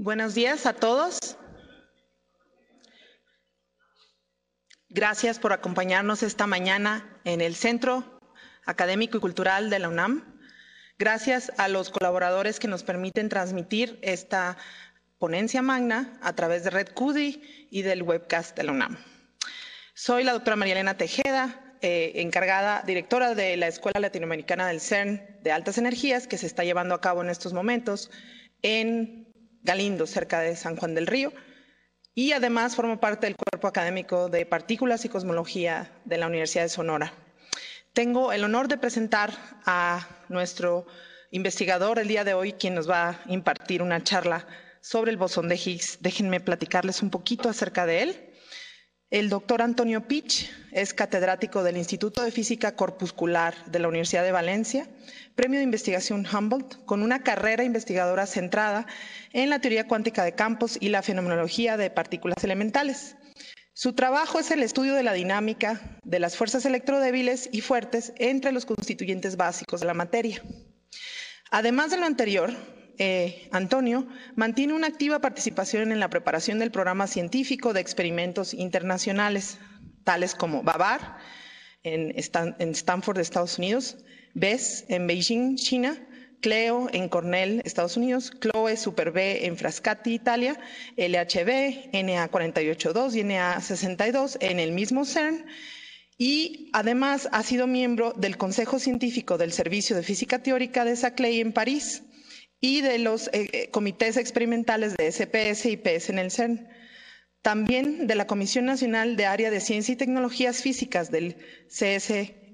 Buenos días a todos. Gracias por acompañarnos esta mañana en el Centro Académico y Cultural de la UNAM. Gracias a los colaboradores que nos permiten transmitir esta ponencia magna a través de Red CUDI y del webcast de la UNAM. Soy la doctora María Elena Tejeda, directora de la Escuela Latinoamericana del CERN de Altas Energías, que se está llevando a cabo en estos momentos en Galindo, cerca de San Juan del Río, y además formo parte del cuerpo académico de Partículas y Cosmología de la Universidad de Sonora. Tengo el honor de presentar a nuestro investigador el día de hoy, quien nos va a impartir una charla sobre el bosón de Higgs. Déjenme platicarles un poquito acerca de él. El doctor Antonio Pich es catedrático del Instituto de Física Corpuscular de la Universidad de Valencia, premio de investigación Humboldt, con una carrera investigadora centrada en la teoría cuántica de campos y la fenomenología de partículas elementales. Su trabajo es el estudio de la dinámica de las fuerzas electrodébiles y fuertes entre los constituyentes básicos de la materia. Además de lo anterior, Antonio mantiene una activa participación en la preparación del programa científico de experimentos internacionales, tales como BABAR en Stanford, Estados Unidos, BESS en Beijing, China, CLEO en Cornell, Estados Unidos, CLOE Super B en Frascati, Italia, LHB, NA482 y NA62 en el mismo CERN, y además ha sido miembro del Consejo Científico del Servicio de Física Teórica de Saclay en París y de los comités experimentales de SPS y PS en el CERN. También de la Comisión Nacional de Área de Ciencia y Tecnologías Físicas del CSIC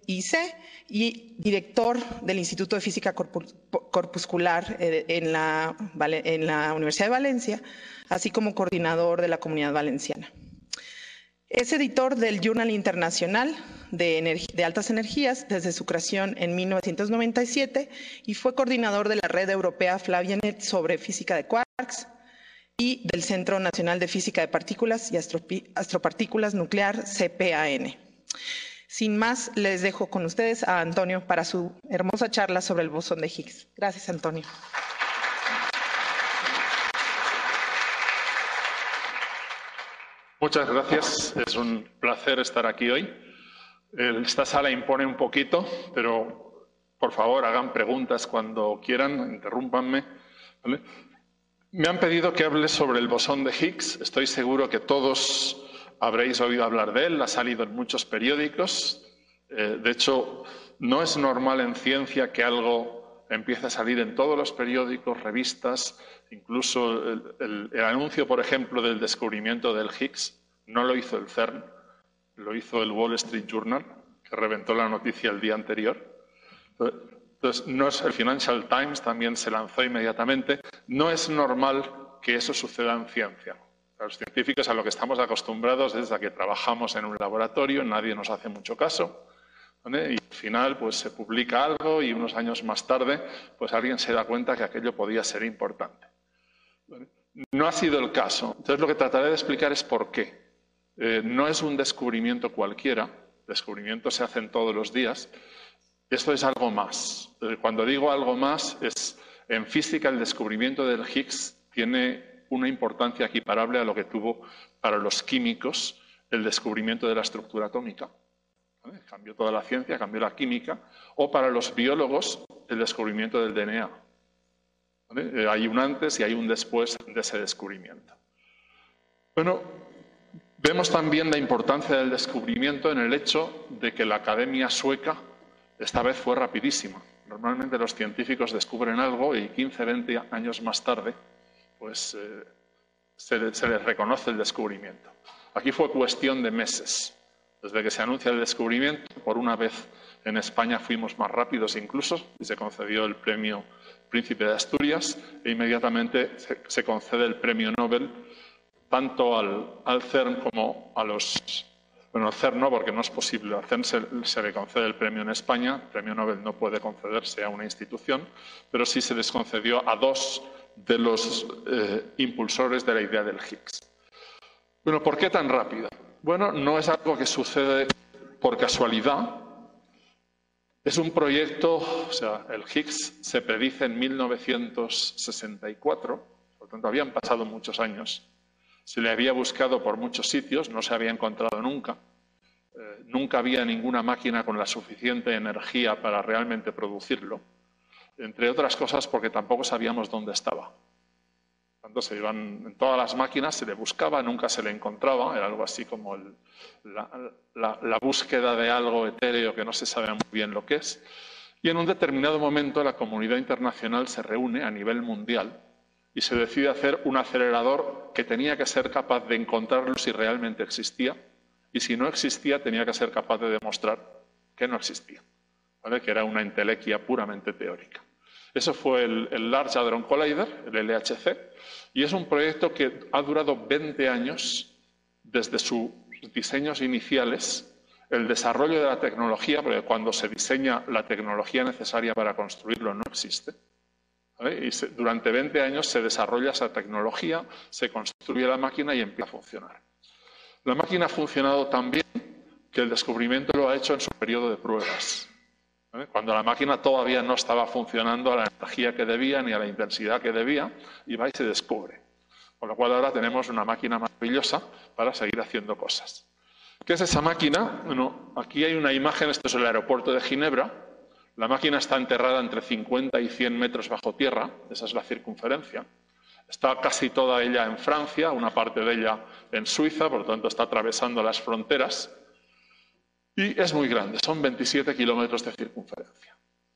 y director del Instituto de Física Corpuscular en la Universidad de Valencia, así como coordinador de la Comunidad Valenciana. Es editor del Journal Internacional de Altas Energías desde su creación en 1997 y fue coordinador de la Red Europea Flavianet sobre Física de Quarks y del Centro Nacional de Física de Partículas y Astropartículas Nuclear, CPAN. Sin más, les dejo con ustedes a Antonio para su hermosa charla sobre el bosón de Higgs. Gracias, Antonio. Muchas gracias. Es un placer estar aquí hoy. Esta sala impone un poquito, pero por favor hagan preguntas cuando quieran, interrúmpanme, ¿vale? Me han pedido que hable sobre el bosón de Higgs. Estoy seguro que todos habréis oído hablar de él, ha salido en muchos periódicos. De hecho, no es normal en ciencia que algo empiece a salir en todos los periódicos, revistas. Incluso el anuncio, por ejemplo, del descubrimiento del Higgs no lo hizo el CERN, lo hizo el Wall Street Journal, que reventó la noticia el día anterior. Entonces, no es el Financial Times, también se lanzó inmediatamente. No es normal que eso suceda en ciencia. Los científicos a lo que estamos acostumbrados es a que trabajamos en un laboratorio, nadie nos hace mucho caso, ¿vale? Y al final pues se publica algo y unos años más tarde pues alguien se da cuenta que aquello podía ser importante. ¿Vale? No ha sido el caso. Entonces lo que trataré de explicar es por qué. No es un descubrimiento cualquiera, descubrimientos se hacen todos los días. Esto es algo más. Cuando digo algo más, es en física el descubrimiento del Higgs tiene una importancia equiparable a lo que tuvo para los químicos el descubrimiento de la estructura atómica. ¿Vale? Cambió toda la ciencia, cambió la química. O para los biólogos el descubrimiento del DNA. ¿Vale? Hay un antes y hay un después de ese descubrimiento. Bueno, vemos también la importancia del descubrimiento en el hecho de que la Academia Sueca esta vez fue rapidísima. Normalmente los científicos descubren algo y 15, 20 años más tarde pues se les reconoce el descubrimiento. Aquí fue cuestión de meses. Desde que se anuncia el descubrimiento, por una vez en España fuimos más rápidos incluso, y se concedió el premio Príncipe de Asturias, e inmediatamente se concede el premio Nobel tanto al CERN como a los... Bueno, al CERN no, porque no es posible. Al CERN se le concede el premio en España. El premio Nobel no puede concederse a una institución, pero sí se les concedió a dos de los impulsores de la idea del Higgs. Bueno, ¿por qué tan rápido? Bueno, no es algo que sucede por casualidad. Es un proyecto, o sea, el Higgs se predice en 1964, Por lo tanto, habían pasado muchos años. Se le había buscado por muchos sitios, no se había encontrado nunca. Nunca había ninguna máquina con la suficiente energía para realmente producirlo. Entre otras cosas porque tampoco sabíamos dónde estaba. Cuando se iban en todas las máquinas, se le buscaba, nunca se le encontraba. Era algo así como la búsqueda de algo etéreo que no se sabe muy bien lo que es. Y en un determinado momento la comunidad internacional se reúne a nivel mundial y se decide hacer un acelerador que tenía que ser capaz de encontrarlo si realmente existía, y si no existía tenía que ser capaz de demostrar que no existía, ¿vale? Que era una entelequia puramente teórica. Eso fue el Large Hadron Collider, el LHC, y es un proyecto que ha durado 20 años desde sus diseños iniciales, el desarrollo de la tecnología, porque cuando se diseña la tecnología necesaria para construirlo no existe, ¿vale? Y durante 20 años se desarrolla esa tecnología, se construye la máquina y empieza a funcionar. La máquina ha funcionado tan bien que el descubrimiento lo ha hecho en su periodo de pruebas, ¿vale? Cuando la máquina todavía no estaba funcionando a la energía que debía ni a la intensidad que debía, y va y se descubre. Con lo cual ahora tenemos una máquina maravillosa para seguir haciendo cosas. ¿Qué es esa máquina? Bueno, aquí hay una imagen, esto es el aeropuerto de Ginebra. La máquina está enterrada entre 50 y 100 metros bajo tierra, esa es la circunferencia. Está casi toda ella en Francia, una parte de ella en Suiza, por lo tanto está atravesando las fronteras. Y es muy grande, son 27 kilómetros de circunferencia.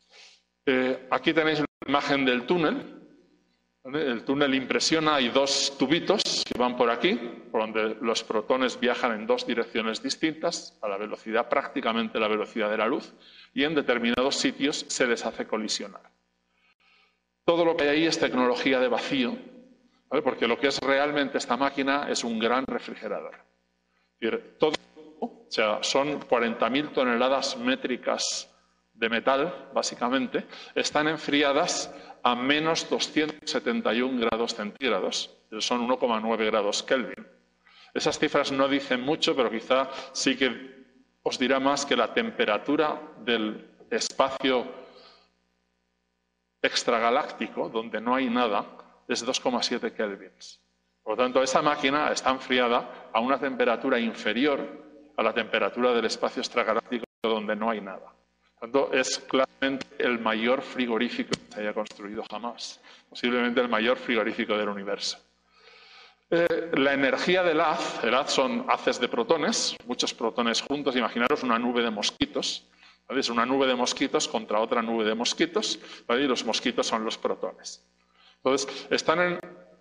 Aquí tenéis una imagen del túnel. El túnel impresiona, hay dos tubitos que van por aquí, por donde los protones viajan en dos direcciones distintas, a la velocidad, prácticamente la velocidad de la luz, y en determinados sitios se les hace colisionar. Todo lo que hay ahí es tecnología de vacío, ¿vale? Porque lo que es realmente esta máquina es un gran refrigerador. Es decir, todo, o sea, son 40.000 toneladas métricas de metal, básicamente, están enfriadas a menos 271 grados centígrados, son 1,9 grados Kelvin. Esas cifras no dicen mucho, pero quizá sí que os dirá más que la temperatura del espacio extragaláctico, donde no hay nada, es 2,7 kelvins. Por lo tanto, esa máquina está enfriada a una temperatura inferior a la temperatura del espacio extragaláctico, donde no hay nada. Por lo tanto, es claramente el mayor frigorífico que se haya construido jamás, posiblemente el mayor frigorífico del universo. La energía del haz son haces de protones, muchos protones juntos. Imaginaros una nube de mosquitos, ¿vale? Es una nube de mosquitos contra otra nube de mosquitos, ¿vale? Y los mosquitos son los protones. Entonces, están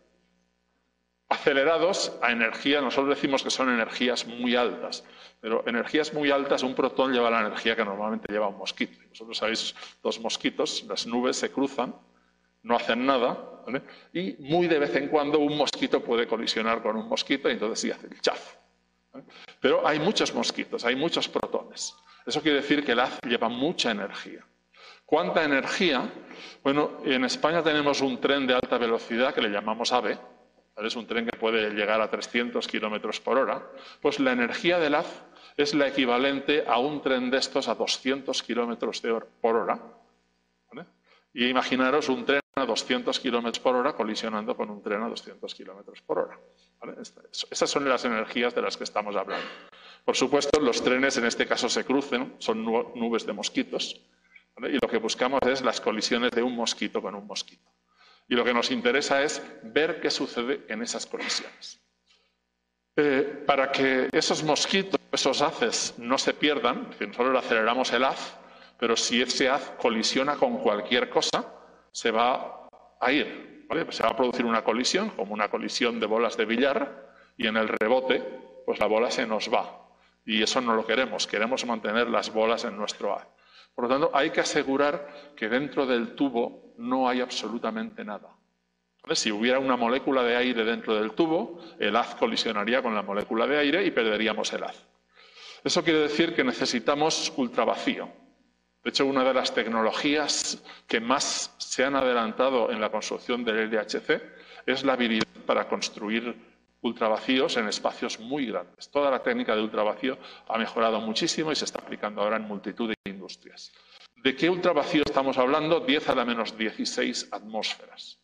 acelerados a energía, nosotros decimos que son energías muy altas, pero energías muy altas, un protón lleva la energía que normalmente lleva un mosquito. Vosotros sabéis, dos mosquitos, las nubes se cruzan, no hacen nada, ¿vale? Y muy de vez en cuando un mosquito puede colisionar con un mosquito y entonces sí hace el chaf, ¿vale? Pero hay muchos mosquitos, hay muchos protones. Eso quiere decir que el haz lleva mucha energía. ¿Cuánta energía? Bueno, en España tenemos un tren de alta velocidad que le llamamos AVE, ¿vale? Es un tren que puede llegar a 300 kilómetros por hora. Pues la energía del haz es la equivalente a un tren de estos a 200 kilómetros por hora, ¿vale? Y imaginaros un tren a 200 kilómetros por hora colisionando con un tren a 200 kilómetros por hora, ¿vale? Esas son las energías de las que estamos hablando. Por supuesto, los trenes en este caso se crucen, son nubes de mosquitos, ¿vale? Y lo que buscamos es las colisiones de un mosquito con un mosquito. Y lo que nos interesa es ver qué sucede en esas colisiones. Para que esos mosquitos, esos haces, no se pierdan, es decir, nosotros aceleramos el haz, pero si ese haz colisiona con cualquier cosa, se va a ir, ¿vale? Pues se va a producir una colisión, como una colisión de bolas de billar, y en el rebote, pues la bola se nos va. Y eso no lo queremos, queremos mantener las bolas en nuestro haz. Por lo tanto, hay que asegurar que dentro del tubo no hay absolutamente nada, ¿vale? Si hubiera una molécula de aire dentro del tubo, el haz colisionaría con la molécula de aire y perderíamos el haz. Eso quiere decir que necesitamos ultravacío. De hecho, una de las tecnologías que más se han adelantado en la construcción del LHC es la habilidad para construir ultravacíos en espacios muy grandes. Toda la técnica de ultravacío ha mejorado muchísimo y se está aplicando ahora en multitud de industrias. ¿De qué ultravacío estamos hablando? 10 a la menos 16 atmósferas.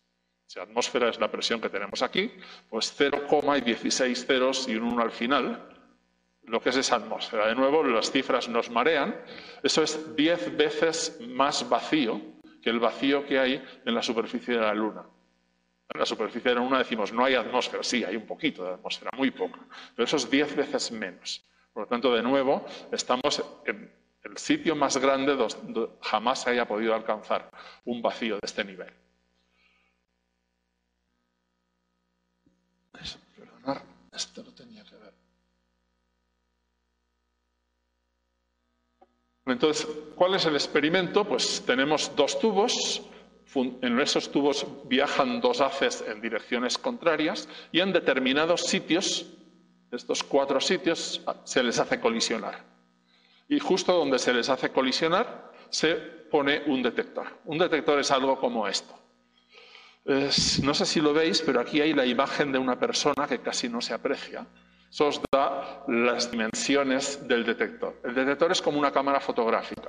Si atmósfera es la presión que tenemos aquí, pues 0, y 16 ceros y un 1 al final, lo que es esa atmósfera. De nuevo, las cifras nos marean. Eso es 10 veces más vacío que el vacío que hay en la superficie de la Luna. En la superficie de la Luna decimos, no hay atmósfera. Sí, hay un poquito de atmósfera, muy poca. Pero eso es 10 veces menos. Por lo tanto, de nuevo, estamos en el sitio más grande donde jamás se haya podido alcanzar un vacío de este nivel. Perdonar, esto lo tenía que ver. Entonces, ¿cuál es el experimento? Pues tenemos dos tubos. En esos tubos viajan dos haces en direcciones contrarias y en determinados sitios, estos 4 sitios, se les hace colisionar. Y justo donde se les hace colisionar se pone un detector. Un detector es algo como esto. No sé si lo veis, pero aquí hay la imagen de una persona que casi no se aprecia. Eso os da las dimensiones del detector. El detector es como una cámara fotográfica.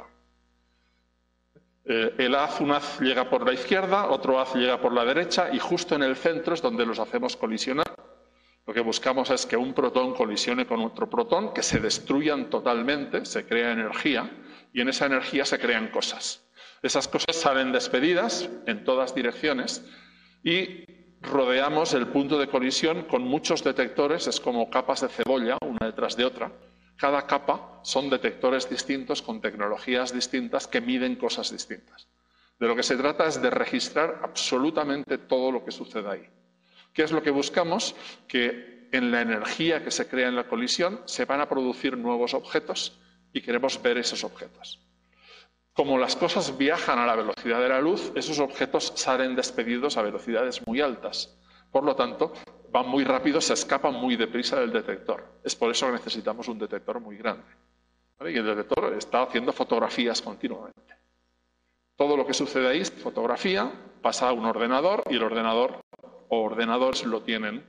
Un haz llega por la izquierda, otro haz llega por la derecha y justo en el centro es donde los hacemos colisionar. Lo que buscamos es que un protón colisione con otro protón, que se destruyan totalmente, se crea energía y en esa energía se crean cosas. Esas cosas salen despedidas en todas direcciones y rodeamos el punto de colisión con muchos detectores, es como capas de cebolla, una detrás de otra. Cada capa son detectores distintos con tecnologías distintas que miden cosas distintas. De lo que se trata es de registrar absolutamente todo lo que sucede ahí. ¿Qué es lo que buscamos? Que en la energía que se crea en la colisión se van a producir nuevos objetos y queremos ver esos objetos. Como las cosas viajan a la velocidad de la luz, esos objetos salen despedidos a velocidades muy altas. Por lo tanto, van muy rápido, se escapan muy deprisa del detector. Es por eso que necesitamos un detector muy grande. ¿Vale? Y el detector está haciendo fotografías continuamente. Todo lo que sucede ahí es fotografía, pasa a un ordenador y el ordenador o ordenadores lo tienen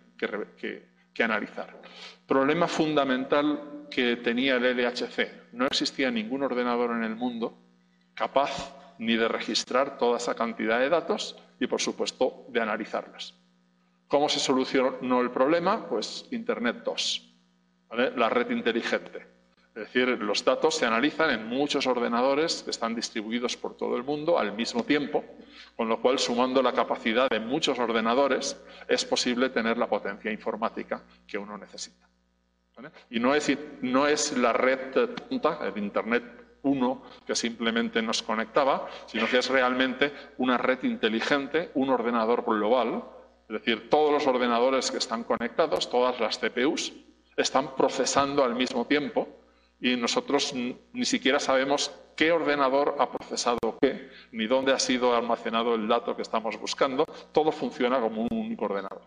que analizar. Problema fundamental que tenía el LHC. No existía ningún ordenador en el mundo capaz ni de registrar toda esa cantidad de datos y, por supuesto, de analizarlos. ¿Cómo se solucionó el problema? Pues Internet 2, ¿vale? La red inteligente. Es decir, los datos se analizan en muchos ordenadores que están distribuidos por todo el mundo al mismo tiempo, con lo cual, sumando la capacidad de muchos ordenadores, es posible tener la potencia informática que uno necesita. ¿Vale? Y no es la red tonta, el Internet 1, que simplemente nos conectaba, sino que es realmente una red inteligente, un ordenador global. Es decir, todos los ordenadores que están conectados, todas las CPUs, están procesando al mismo tiempo y nosotros ni siquiera sabemos qué ordenador ha procesado qué, ni dónde ha sido almacenado el dato que estamos buscando. Todo funciona como un único ordenador.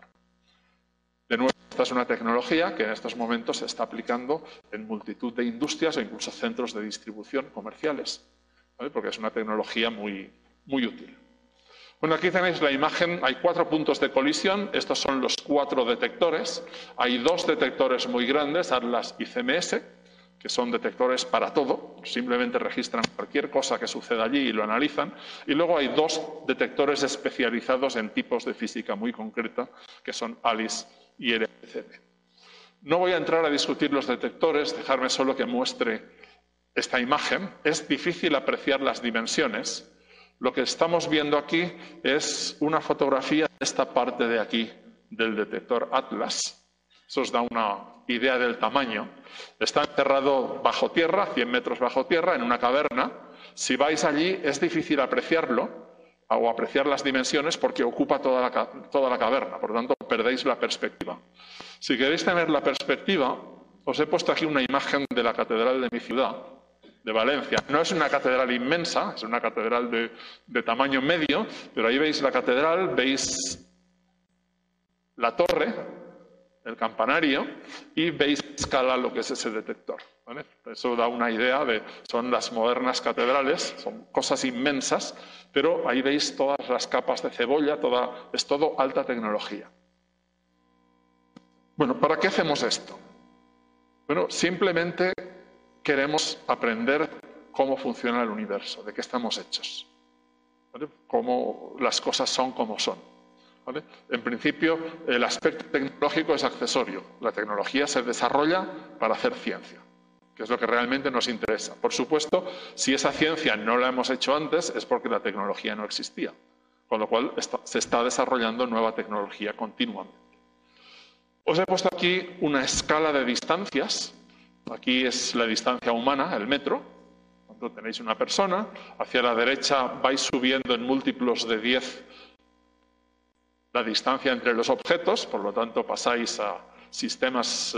De nuevo, esta es una tecnología que en estos momentos se está aplicando en multitud de industrias o incluso centros de distribución comerciales, ¿vale? Porque es una tecnología muy útil. Bueno, aquí tenéis la imagen, hay 4 puntos de colisión, estos son los 4 detectores, hay 2 detectores muy grandes, ATLAS y CMS, que son detectores para todo, simplemente registran cualquier cosa que suceda allí y lo analizan, y luego hay 2 detectores especializados en tipos de física muy concreta, que son ALICE y LHC. No voy a entrar a discutir los detectores, dejarme solo que muestre esta imagen. Es difícil apreciar las dimensiones. Lo que estamos viendo aquí es una fotografía de esta parte de aquí del detector ATLAS. Eso os da una idea del tamaño. Está enterrado bajo tierra, 100 metros bajo tierra, en una caverna. Si vais allí es difícil apreciarlo o apreciar las dimensiones porque ocupa toda la caverna. Por lo tanto, perdéis la perspectiva. Si queréis tener la perspectiva, os he puesto aquí una imagen de la catedral de mi ciudad, de Valencia. No es una catedral inmensa, es una catedral de tamaño medio, pero ahí veis la catedral, veis la torre, el campanario, y veis a escala lo que es ese detector, ¿vale? Eso da una idea son las modernas catedrales, son cosas inmensas, pero ahí veis todas las capas de cebolla, es todo alta tecnología. Bueno, ¿para qué hacemos esto? Bueno, simplemente queremos aprender cómo funciona el universo, de qué estamos hechos, ¿vale? Cómo las cosas son como son. ¿vale? En principio, el aspecto tecnológico es accesorio. La tecnología se desarrolla para hacer ciencia, que es lo que realmente nos interesa. Por supuesto, si esa ciencia no la hemos hecho antes, es porque la tecnología no existía, con lo cual se está desarrollando nueva tecnología continuamente. Os he puesto aquí una escala de distancias. Aquí es la distancia humana, el metro. Cuando tenéis una persona, hacia la derecha vais subiendo en múltiplos de 10 la distancia entre los objetos, por lo tanto pasáis a sistemas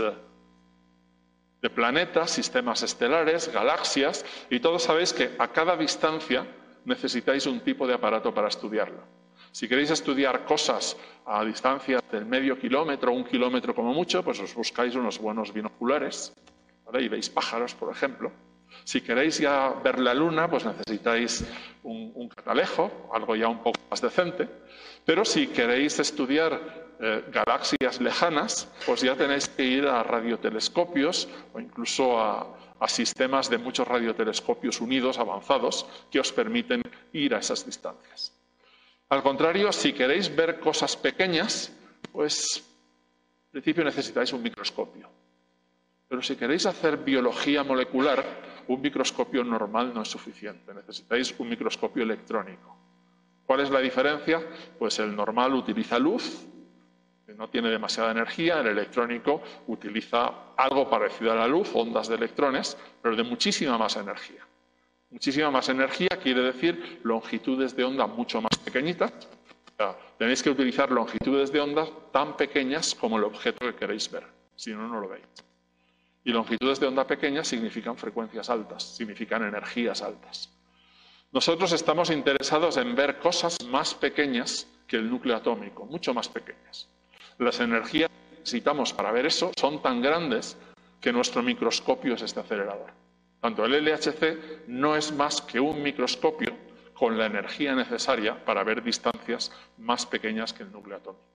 de planetas, sistemas estelares, galaxias, y todos sabéis que a cada distancia necesitáis un tipo de aparato para estudiarlo. Si queréis estudiar cosas a distancias del medio kilómetro, 1 kilómetro como mucho, pues os buscáis unos buenos binoculares, ¿vale? Y veis pájaros, por ejemplo. Si queréis ya ver la Luna, pues necesitáis un catalejo, algo ya un poco más decente. Pero si queréis estudiar galaxias lejanas, pues ya tenéis que ir a radiotelescopios o incluso a sistemas de muchos radiotelescopios unidos, avanzados, que os permiten ir a esas distancias. Al contrario, si queréis ver cosas pequeñas, pues en principio necesitáis un microscopio. Pero si queréis hacer biología molecular, un microscopio normal no es suficiente. Necesitáis un microscopio electrónico. ¿Cuál es la diferencia? Pues el normal utiliza luz, que no tiene demasiada energía. El electrónico utiliza algo parecido a la luz, ondas de electrones, pero de muchísima más energía. Muchísima más energía quiere decir longitudes de onda mucho más pequeñitas. O sea, tenéis que utilizar longitudes de onda tan pequeñas como el objeto que queréis ver. Si no, no lo veis. Y longitudes de onda pequeñas significan frecuencias altas, significan energías altas. Nosotros estamos interesados en ver cosas más pequeñas que el núcleo atómico, mucho más pequeñas. Las energías que necesitamos para ver eso son tan grandes que nuestro microscopio es este acelerador. Tanto el LHC no es más que un microscopio con la energía necesaria para ver distancias más pequeñas que el núcleo atómico.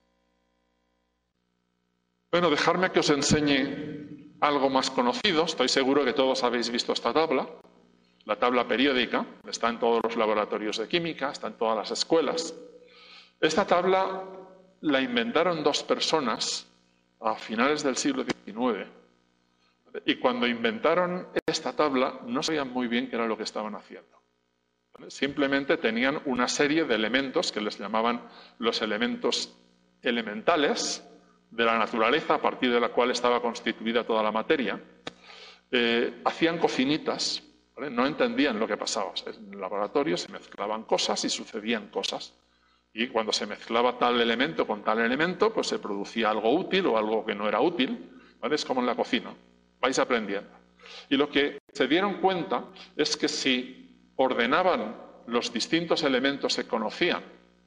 Bueno, dejadme que os enseñe algo más conocido. Estoy seguro que todos habéis visto esta tabla. La tabla periódica está en todos los laboratorios de química, está en todas las escuelas. Esta tabla la inventaron dos personas a finales del siglo XIX. Y cuando inventaron esta tabla no sabían muy bien qué era lo que estaban haciendo. Simplemente tenían una serie de elementos que les llamaban los elementos elementales de la naturaleza, a partir de la cual estaba constituida toda la materia. Hacían cocinitas, ¿vale? No entendían lo que pasaba. En el laboratorio se mezclaban cosas y sucedían cosas. Y cuando se mezclaba tal elemento con tal elemento, pues se producía algo útil o algo que no era útil, ¿vale? Es como en la cocina. Vais aprendiendo. Y lo que se dieron cuenta es que si ordenaban los distintos elementos que conocían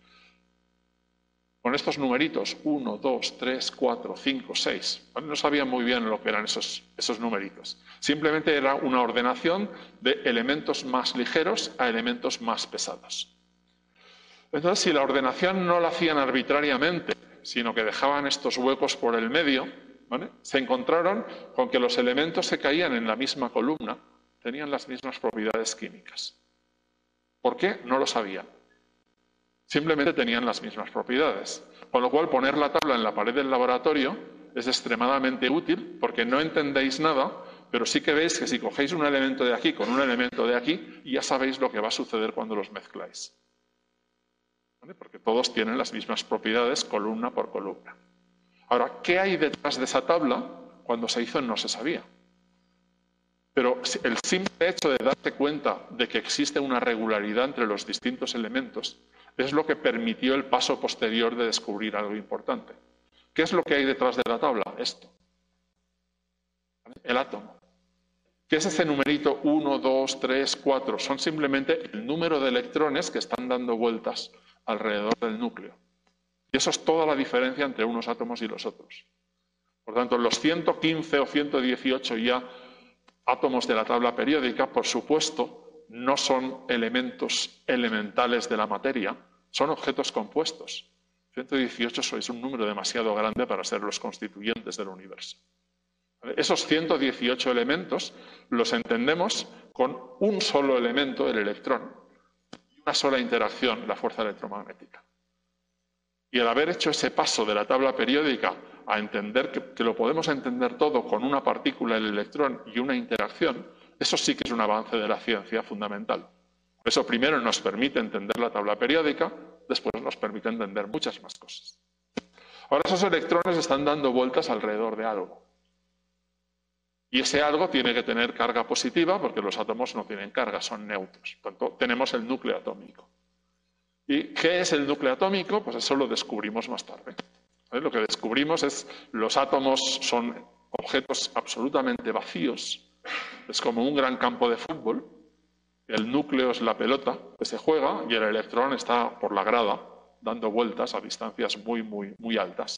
con estos numeritos, 1, 2, 3, 4, 5, 6, ¿vale? No sabían muy bien lo que eran esos numeritos. Simplemente era una ordenación de elementos más ligeros a elementos más pesados. Entonces, si la ordenación no la hacían arbitrariamente, sino que dejaban estos huecos por el medio, ¿vale? Se encontraron con que los elementos que caían en la misma columna tenían las mismas propiedades químicas. ¿Por qué? No lo sabían. Simplemente tenían las mismas propiedades. Con lo cual, poner la tabla en la pared del laboratorio es extremadamente útil porque no entendéis nada, pero sí que veis que si cogéis un elemento de aquí con un elemento de aquí, ya sabéis lo que va a suceder cuando los mezcláis. ¿Vale? Porque todos tienen las mismas propiedades columna por columna. Ahora, ¿qué hay detrás de esa tabla? Cuando se hizo no se sabía. Pero el simple hecho de darte cuenta de que existe una regularidad entre los distintos elementos es lo que permitió el paso posterior de descubrir algo importante. ¿Qué es lo que hay detrás de la tabla? Esto. ¿Vale? El átomo. ¿Qué es ese numerito 1, 2, 3, 4? Son simplemente el número de electrones que están dando vueltas alrededor del núcleo. Y eso es toda la diferencia entre unos átomos y los otros. Por tanto, los 115 o 118 ya átomos de la tabla periódica, por supuesto, no son elementos elementales de la materia, son objetos compuestos. 118 es un número demasiado grande para ser los constituyentes del universo. Esos 118 elementos los entendemos con un solo elemento, el electrón, y una sola interacción, la fuerza electromagnética. Y el haber hecho ese paso de la tabla periódica a entender que lo podemos entender todo con una partícula, el electrón, y una interacción, eso sí que es un avance de la ciencia fundamental. Eso primero nos permite entender la tabla periódica, después nos permite entender muchas más cosas. Ahora esos electrones están dando vueltas alrededor de algo. Y ese algo tiene que tener carga positiva porque los átomos no tienen carga, son neutros. Por tanto, tenemos el núcleo atómico. ¿Y qué es el núcleo atómico? Pues eso lo descubrimos más tarde. Lo que descubrimos es los átomos son objetos absolutamente vacíos. Es como un gran campo de fútbol. El núcleo es la pelota que se juega y el electrón está por la grada dando vueltas a distancias muy, muy, muy altas.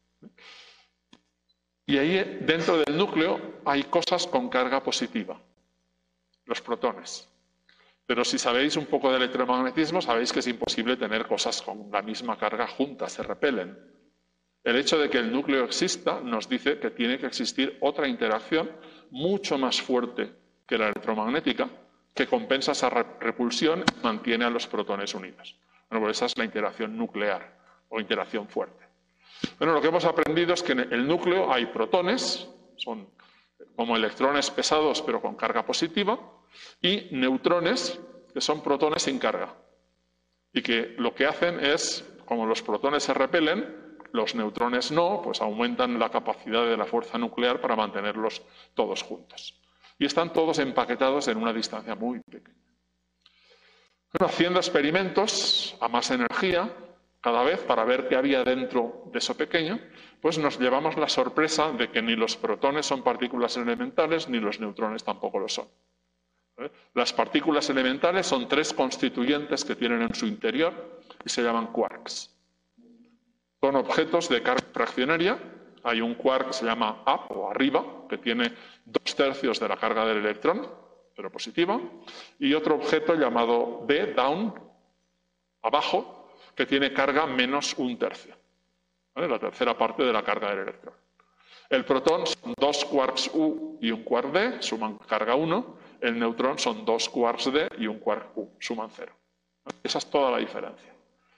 Y ahí dentro del núcleo hay cosas con carga positiva, los protones. Pero si sabéis un poco de electromagnetismo, sabéis que es imposible tener cosas con la misma carga juntas, se repelen. El hecho de que el núcleo exista nos dice que tiene que existir otra interacción mucho más fuerte que la electromagnética, que compensa esa repulsión y mantiene a los protones unidos. Bueno, pues esa es la interacción nuclear o interacción fuerte. Bueno, lo que hemos aprendido es que en el núcleo hay protones, son como electrones pesados pero con carga positiva, y neutrones, que son protones sin carga. Y que lo que hacen es, como los protones se repelen, los neutrones no, pues aumentan la capacidad de la fuerza nuclear para mantenerlos todos juntos. Y están todos empaquetados en una distancia muy pequeña. Bueno, haciendo experimentos a más energía, cada vez para ver qué había dentro de eso pequeño, pues nos llevamos la sorpresa de que ni los protones son partículas elementales, ni los neutrones tampoco lo son. Las partículas elementales son tres constituyentes que tienen en su interior y se llaman quarks. Son objetos de carga fraccionaria. Hay un quark que se llama up o arriba, que tiene 2/3 de la carga del electrón, pero positiva, y otro objeto llamado d, down, abajo, que tiene carga menos 1/3, ¿vale? La tercera parte de la carga del electrón. El protón son 2 quarks U y un quark D, suman carga 1. El neutrón son 2 quarks D y un quark U, suman 0. Esa es toda la diferencia.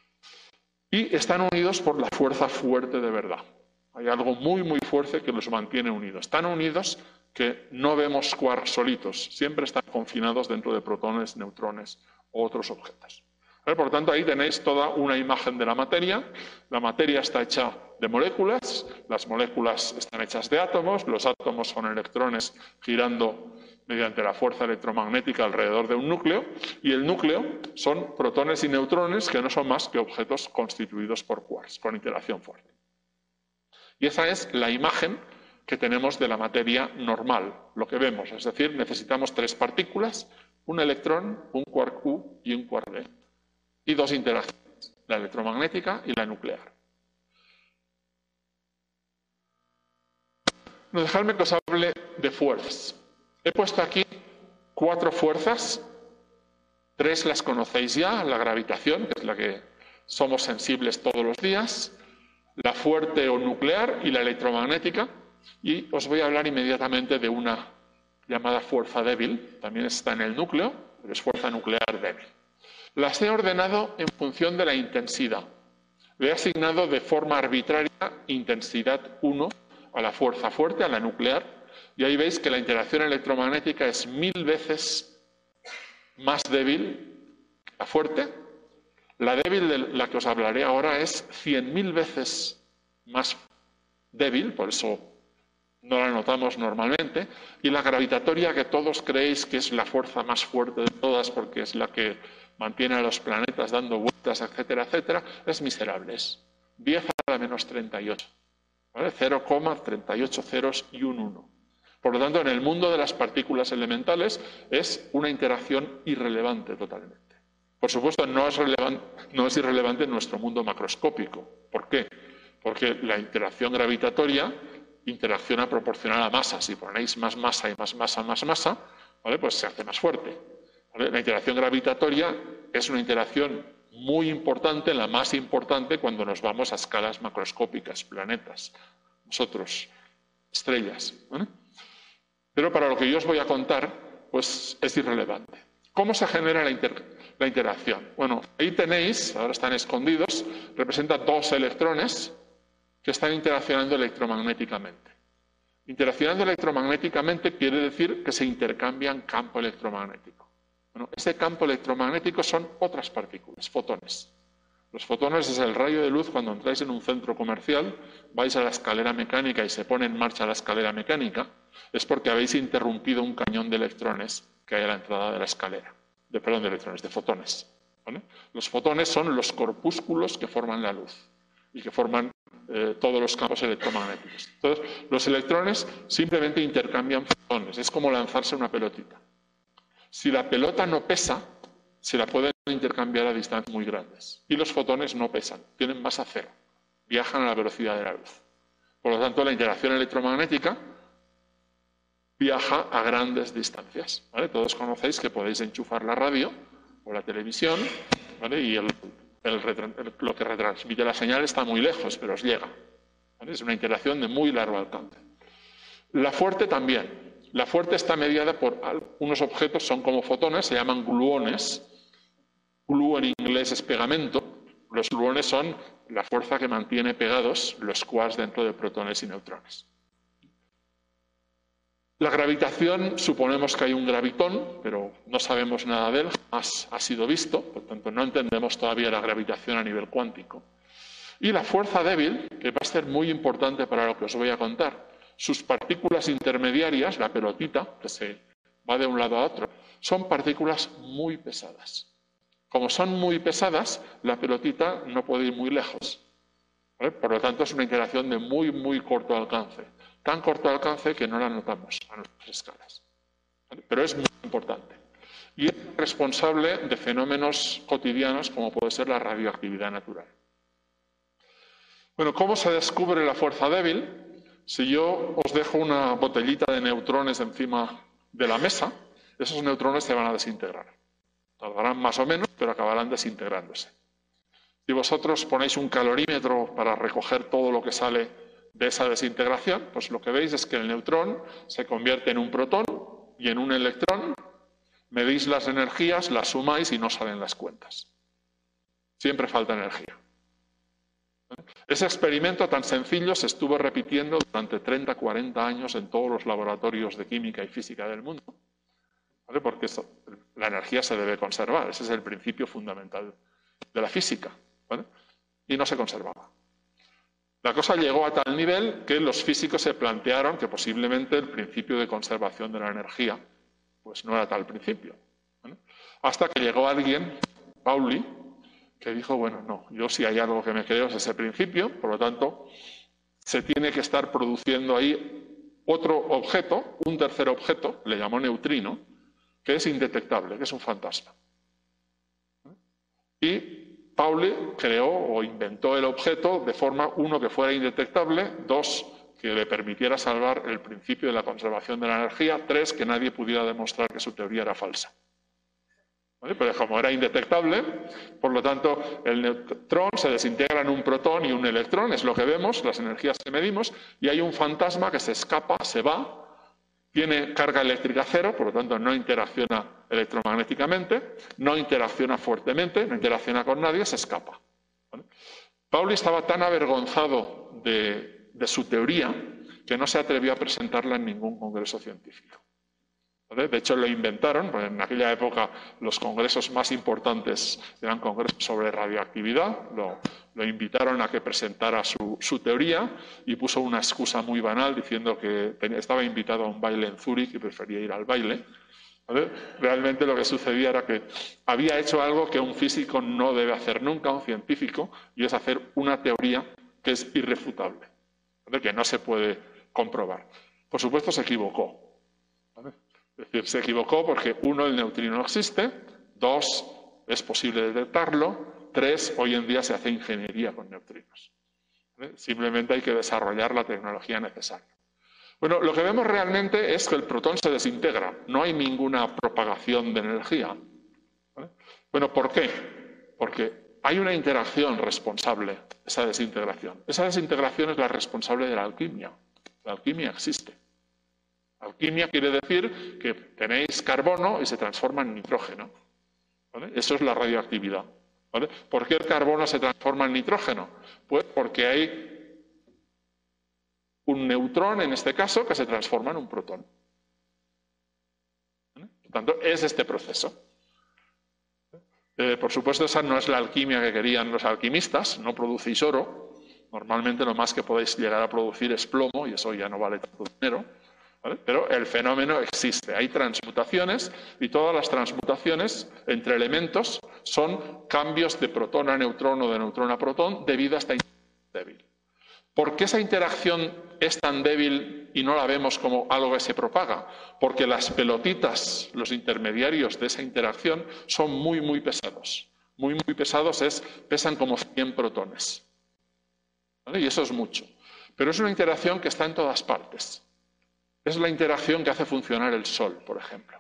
Y están unidos por la fuerza fuerte de verdad. Hay algo muy, muy fuerte que los mantiene unidos. Están unidos que no vemos quarks solitos, siempre están confinados dentro de protones, neutrones u otros objetos. Por tanto, ahí tenéis toda una imagen de la materia. La materia está hecha de moléculas, las moléculas están hechas de átomos, los átomos son electrones girando mediante la fuerza electromagnética alrededor de un núcleo, y el núcleo son protones y neutrones que no son más que objetos constituidos por quarks, con interacción fuerte. Y esa es la imagen que tenemos de la materia normal, lo que vemos. Es decir, necesitamos 3 partículas, un electrón, un quark U y un quark D. Y 2 interacciones, la electromagnética y la nuclear. Dejadme que os hable de fuerzas. He puesto aquí 4 fuerzas, 3 las conocéis ya, la gravitación, que es la que somos sensibles todos los días, la fuerte o nuclear y la electromagnética, y os voy a hablar inmediatamente de una llamada fuerza débil, también está en el núcleo, pero es fuerza nuclear débil. Las he ordenado en función de la intensidad. Le he asignado de forma arbitraria intensidad 1 a la fuerza fuerte, a la nuclear, y ahí veis que la interacción electromagnética es 1000 veces más débil que la fuerte. La débil de la que os hablaré ahora es 100.000 veces más débil, por eso no la notamos normalmente, y la gravitatoria, que todos creéis que es la fuerza más fuerte de todas porque es la que mantiene a los planetas dando vueltas, etcétera, etcétera, es miserable, es 10 a la menos 38, ¿vale? 0,38 ceros y un 1. Por lo tanto, en el mundo de las partículas elementales es una interacción irrelevante totalmente. Por supuesto, no es irrelevante en nuestro mundo macroscópico. ¿Por qué? Porque la interacción gravitatoria interacciona proporcional a masa. Si ponéis más masa y más masa, ¿vale? Pues se hace más fuerte. ¿Vale? La interacción gravitatoria es una interacción muy importante, la más importante cuando nos vamos a escalas macroscópicas, planetas, nosotros, estrellas, ¿vale? Pero para lo que yo os voy a contar, pues es irrelevante. ¿Cómo se genera la interacción? Bueno, ahí tenéis, ahora están escondidos, representa dos electrones que están interaccionando electromagnéticamente. Interaccionando electromagnéticamente quiere decir que se intercambian campo electromagnético. Bueno, ese campo electromagnético son otras partículas, fotones. Los fotones es el rayo de luz cuando entráis en un centro comercial, vais a la escalera mecánica y se pone en marcha la escalera mecánica, es porque habéis interrumpido un cañón de electrones que hay a la entrada de la escalera. De fotones. ¿Vale? Los fotones son los corpúsculos que forman la luz y que forman todos los campos electromagnéticos. Entonces, los electrones simplemente intercambian fotones, es como lanzarse una pelotita. Si la pelota no pesa, se la pueden intercambiar a distancias muy grandes. Y los fotones no pesan, tienen masa cero, viajan a la velocidad de la luz. Por lo tanto, la interacción electromagnética viaja a grandes distancias. ¿Vale? Todos conocéis que podéis enchufar la radio o la televisión, ¿vale? Y lo que retransmite la señal está muy lejos, pero os llega. ¿Vale? Es una interacción de muy largo alcance. La fuerte también. La fuerte está mediada por unos objetos, son como fotones, se llaman gluones. Glue en inglés es pegamento. Los gluones son la fuerza que mantiene pegados los quarks dentro de protones y neutrones. La gravitación, suponemos que hay un gravitón, pero no sabemos nada de él, jamás ha sido visto, por tanto no entendemos todavía la gravitación a nivel cuántico. Y la fuerza débil, que va a ser muy importante para lo que os voy a contar. Sus partículas intermediarias, la pelotita, que se va de un lado a otro, son partículas muy pesadas. Como son muy pesadas, la pelotita no puede ir muy lejos. ¿Vale? Por lo tanto, es una interacción de muy, muy corto alcance. Tan corto alcance que no la notamos a nuestras escalas. ¿Vale? Pero es muy importante. Y es responsable de fenómenos cotidianos como puede ser la radioactividad natural. Bueno, ¿cómo se descubre la fuerza débil? Si yo os dejo una botellita de neutrones encima de la mesa, esos neutrones se van a desintegrar. Tardarán más o menos, pero acabarán desintegrándose. Si vosotros ponéis un calorímetro para recoger todo lo que sale de esa desintegración, pues lo que veis es que el neutrón se convierte en un protón y en un electrón, medís las energías, las sumáis y no salen las cuentas. Siempre falta energía. Ese experimento tan sencillo se estuvo repitiendo durante 30-40 años en todos los laboratorios de química y física del mundo, ¿vale? Porque la energía se debe conservar, ese es el principio fundamental de la física, ¿vale? Y no se conservaba. La cosa llegó a tal nivel que los físicos se plantearon que posiblemente el principio de conservación de la energía pues no era tal principio, ¿vale? Hasta que llegó alguien, Pauli, que dijo, bueno, no, yo si hay algo que me creo es ese principio, por lo tanto, se tiene que estar produciendo ahí otro objeto, un tercer objeto, le llamó neutrino, que es indetectable, que es un fantasma. Y Pauli creó o inventó el objeto de forma, uno, que fuera indetectable, dos, que le permitiera salvar el principio de la conservación de la energía, tres, que nadie pudiera demostrar que su teoría era falsa. ¿Vale? Pero como era indetectable, por lo tanto, el neutrón se desintegra en un protón y un electrón, es lo que vemos, las energías que medimos, y hay un fantasma que se escapa, se va, tiene carga eléctrica cero, por lo tanto no interacciona electromagnéticamente, no interacciona fuertemente, no interacciona con nadie, se escapa. ¿Vale? Pauli estaba tan avergonzado de su teoría que no se atrevió a presentarla en ningún congreso científico. ¿Vale? De hecho, lo inventaron, pues en aquella época los congresos más importantes eran congresos sobre radioactividad, lo invitaron a que presentara su teoría y puso una excusa muy banal diciendo que estaba invitado a un baile en Zúrich y prefería ir al baile. ¿Vale? Realmente lo que sucedía era que había hecho algo que un físico no debe hacer nunca, un científico, y es hacer una teoría que es irrefutable, ¿vale? Que no se puede comprobar. Por supuesto, se equivocó. ¿Vale? Es decir, se equivocó porque, uno, el neutrino no existe, dos, es posible detectarlo, tres, hoy en día se hace ingeniería con neutrinos. ¿Vale? Simplemente hay que desarrollar la tecnología necesaria. Bueno, lo que vemos realmente es que el protón se desintegra, no hay ninguna propagación de energía. ¿Vale? Bueno, ¿por qué? Porque hay una interacción responsable, esa desintegración. Esa desintegración es la responsable de la alquimia. La alquimia existe. Alquimia quiere decir que tenéis carbono y se transforma en nitrógeno, ¿vale? Eso es la radioactividad, ¿vale? ¿Por qué el carbono se transforma en nitrógeno? Pues porque hay un neutrón, en este caso, que se transforma en un protón. ¿Vale? Por tanto, es este proceso. Por supuesto, esa no es la alquimia que querían los alquimistas, no producís oro. Normalmente lo más que podéis llegar a producir es plomo y eso ya no vale tanto dinero, ¿vale? Pero el fenómeno existe, hay transmutaciones y todas las transmutaciones entre elementos son cambios de protón a neutrón o de neutrón a protón debido a esta interacción débil. ¿Por qué esa interacción es tan débil y no la vemos como algo que se propaga? Porque las pelotitas, los intermediarios de esa interacción, son muy, muy pesados. Muy, muy pesados pesan como 100 protones. ¿Vale? Y eso es mucho. Pero es una interacción que está en todas partes. Es la interacción que hace funcionar el Sol, por ejemplo.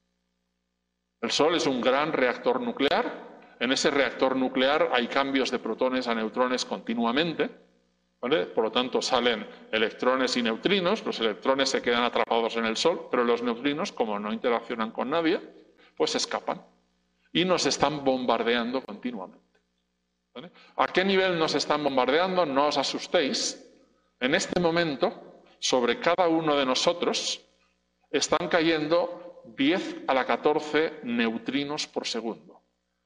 El Sol es un gran reactor nuclear. En ese reactor nuclear hay cambios de protones a neutrones continuamente, ¿vale? Por lo tanto, salen electrones y neutrinos. Los electrones se quedan atrapados en el Sol, pero los neutrinos, como no interaccionan con nadie, pues escapan. Y nos están bombardeando continuamente, ¿vale? ¿A qué nivel nos están bombardeando? No os asustéis. En este momento, sobre cada uno de nosotros, están cayendo 10 a la 14 neutrinos por segundo.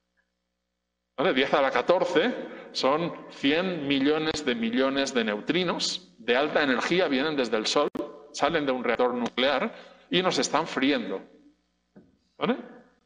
¿Vale? 10 a la 14 son 100 millones de neutrinos de alta energía, vienen desde el Sol, salen de un reactor nuclear y nos están friendo, ¿vale?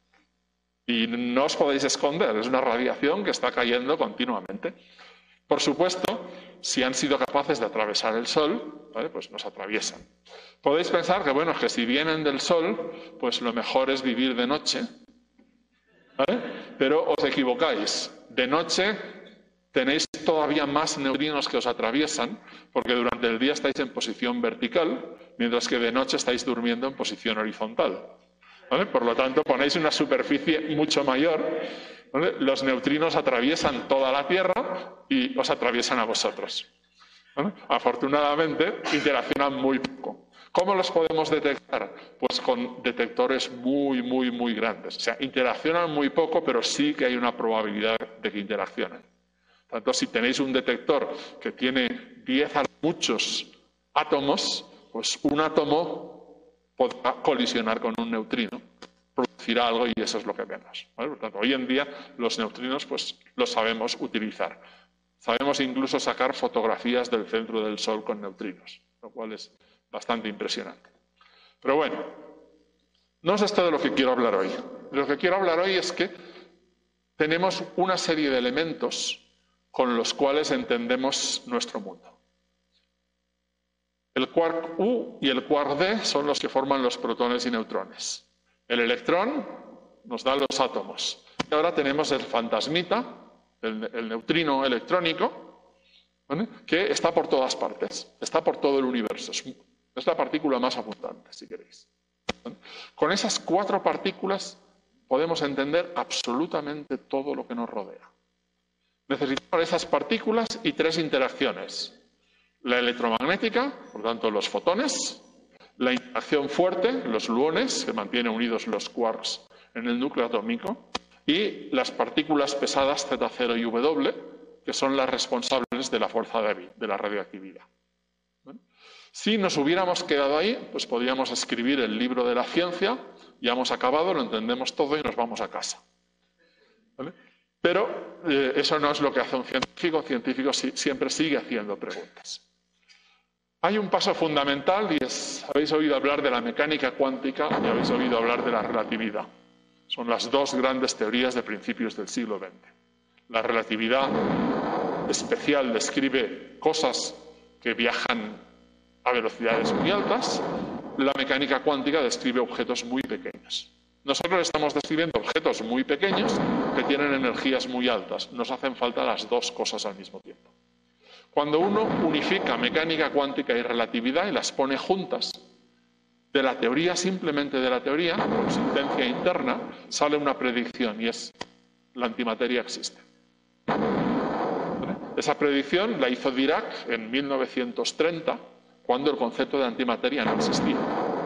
Y no os podéis esconder, es una radiación que está cayendo continuamente. Por supuesto, si han sido capaces de atravesar el Sol, ¿vale? Pues nos atraviesan. Podéis pensar que, bueno, que si vienen del Sol, pues lo mejor es vivir de noche, ¿vale? Pero os equivocáis. De noche tenéis todavía más neutrinos que os atraviesan, porque durante el día estáis en posición vertical, mientras que de noche estáis durmiendo en posición horizontal, ¿vale? Por lo tanto, ponéis una superficie mucho mayor, ¿vale? Los neutrinos atraviesan toda la Tierra y os atraviesan a vosotros, ¿vale? Afortunadamente, interaccionan muy poco. ¿Cómo los podemos detectar? Pues con detectores muy, muy, muy grandes. O sea, interaccionan muy poco, pero sí que hay una probabilidad de que interaccionen. Por tanto, si tenéis un detector que tiene 10 a muchos átomos, pues un átomo podrá colisionar con un neutrino, producirá algo y eso es lo que vemos, ¿vale? Por tanto, hoy en día los neutrinos pues los sabemos utilizar. Sabemos incluso sacar fotografías del centro del Sol con neutrinos, lo cual es bastante impresionante. Pero bueno, no es esto de lo que quiero hablar hoy. De lo que quiero hablar hoy es que tenemos una serie de elementos con los cuales entendemos nuestro mundo. El quark U y el quark D son los que forman los protones y neutrones. El electrón nos da los átomos. Y ahora tenemos el fantasmita, el neutrino electrónico, ¿vale? Que está por todas partes, está por todo el universo. Es la partícula más abundante, si queréis. Con esas 4 partículas podemos entender absolutamente todo lo que nos rodea. Necesitamos esas partículas y 3 interacciones. La electromagnética, por tanto los fotones, la interacción fuerte, los gluones, que mantienen unidos los quarks en el núcleo atómico, y las partículas pesadas Z0 y W, que son las responsables de la fuerza débil, de la radioactividad. Si nos hubiéramos quedado ahí, pues podríamos escribir el libro de la ciencia, ya hemos acabado, lo entendemos todo y nos vamos a casa, ¿vale? Pero eso no es lo que hace un científico. Un científico siempre sigue haciendo preguntas. Hay un paso fundamental y habéis oído hablar de la mecánica cuántica y habéis oído hablar de la relatividad. Son las 2 grandes teorías de principios del siglo XX. La relatividad especial describe cosas que viajan a velocidades muy altas. La mecánica cuántica describe objetos muy pequeños. Nosotros estamos describiendo objetos muy pequeños que tienen energías muy altas. Nos hacen falta las 2 cosas al mismo tiempo. Cuando uno unifica mecánica cuántica y relatividad y las pone juntas, de la teoría, simplemente de la teoría, con sentencia interna, sale una predicción y es: la antimateria existe. ¿Vale? Esa predicción la hizo Dirac en 1930, cuando el concepto de antimateria no existía.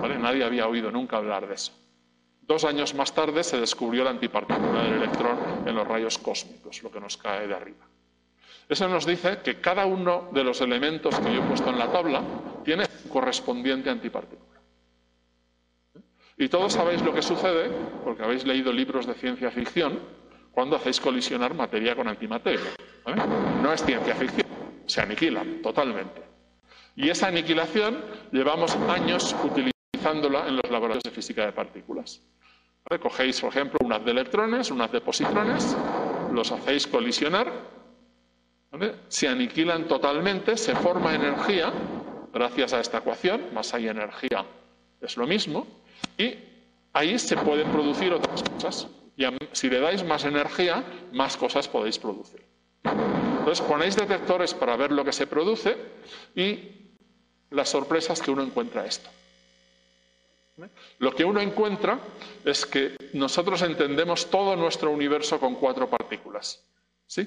¿vale? Nadie había oído nunca hablar de eso. 2 años más tarde se descubrió la antipartícula del electrón en los rayos cósmicos, lo que nos cae de arriba. Eso nos dice que cada uno de los elementos que yo he puesto en la tabla tiene correspondiente antipartícula. Y todos sabéis lo que sucede, porque habéis leído libros de ciencia ficción, cuando hacéis colisionar materia con antimateria, ¿vale? No es ciencia ficción, se aniquilan totalmente. Y esa aniquilación llevamos años utilizándola en los laboratorios de física de partículas. ¿Vale? Cogéis, por ejemplo, un haz de electrones, un haz de positrones, los hacéis colisionar, ¿vale? Se aniquilan totalmente, se forma energía, gracias a esta ecuación, masa y energía es lo mismo, y ahí se pueden producir otras cosas. Y si le dais más energía, más cosas podéis producir. Entonces ponéis detectores para ver lo que se produce y las sorpresas que uno encuentra esto. Lo que uno encuentra es que nosotros entendemos todo nuestro universo con 4 partículas. ¿Sí?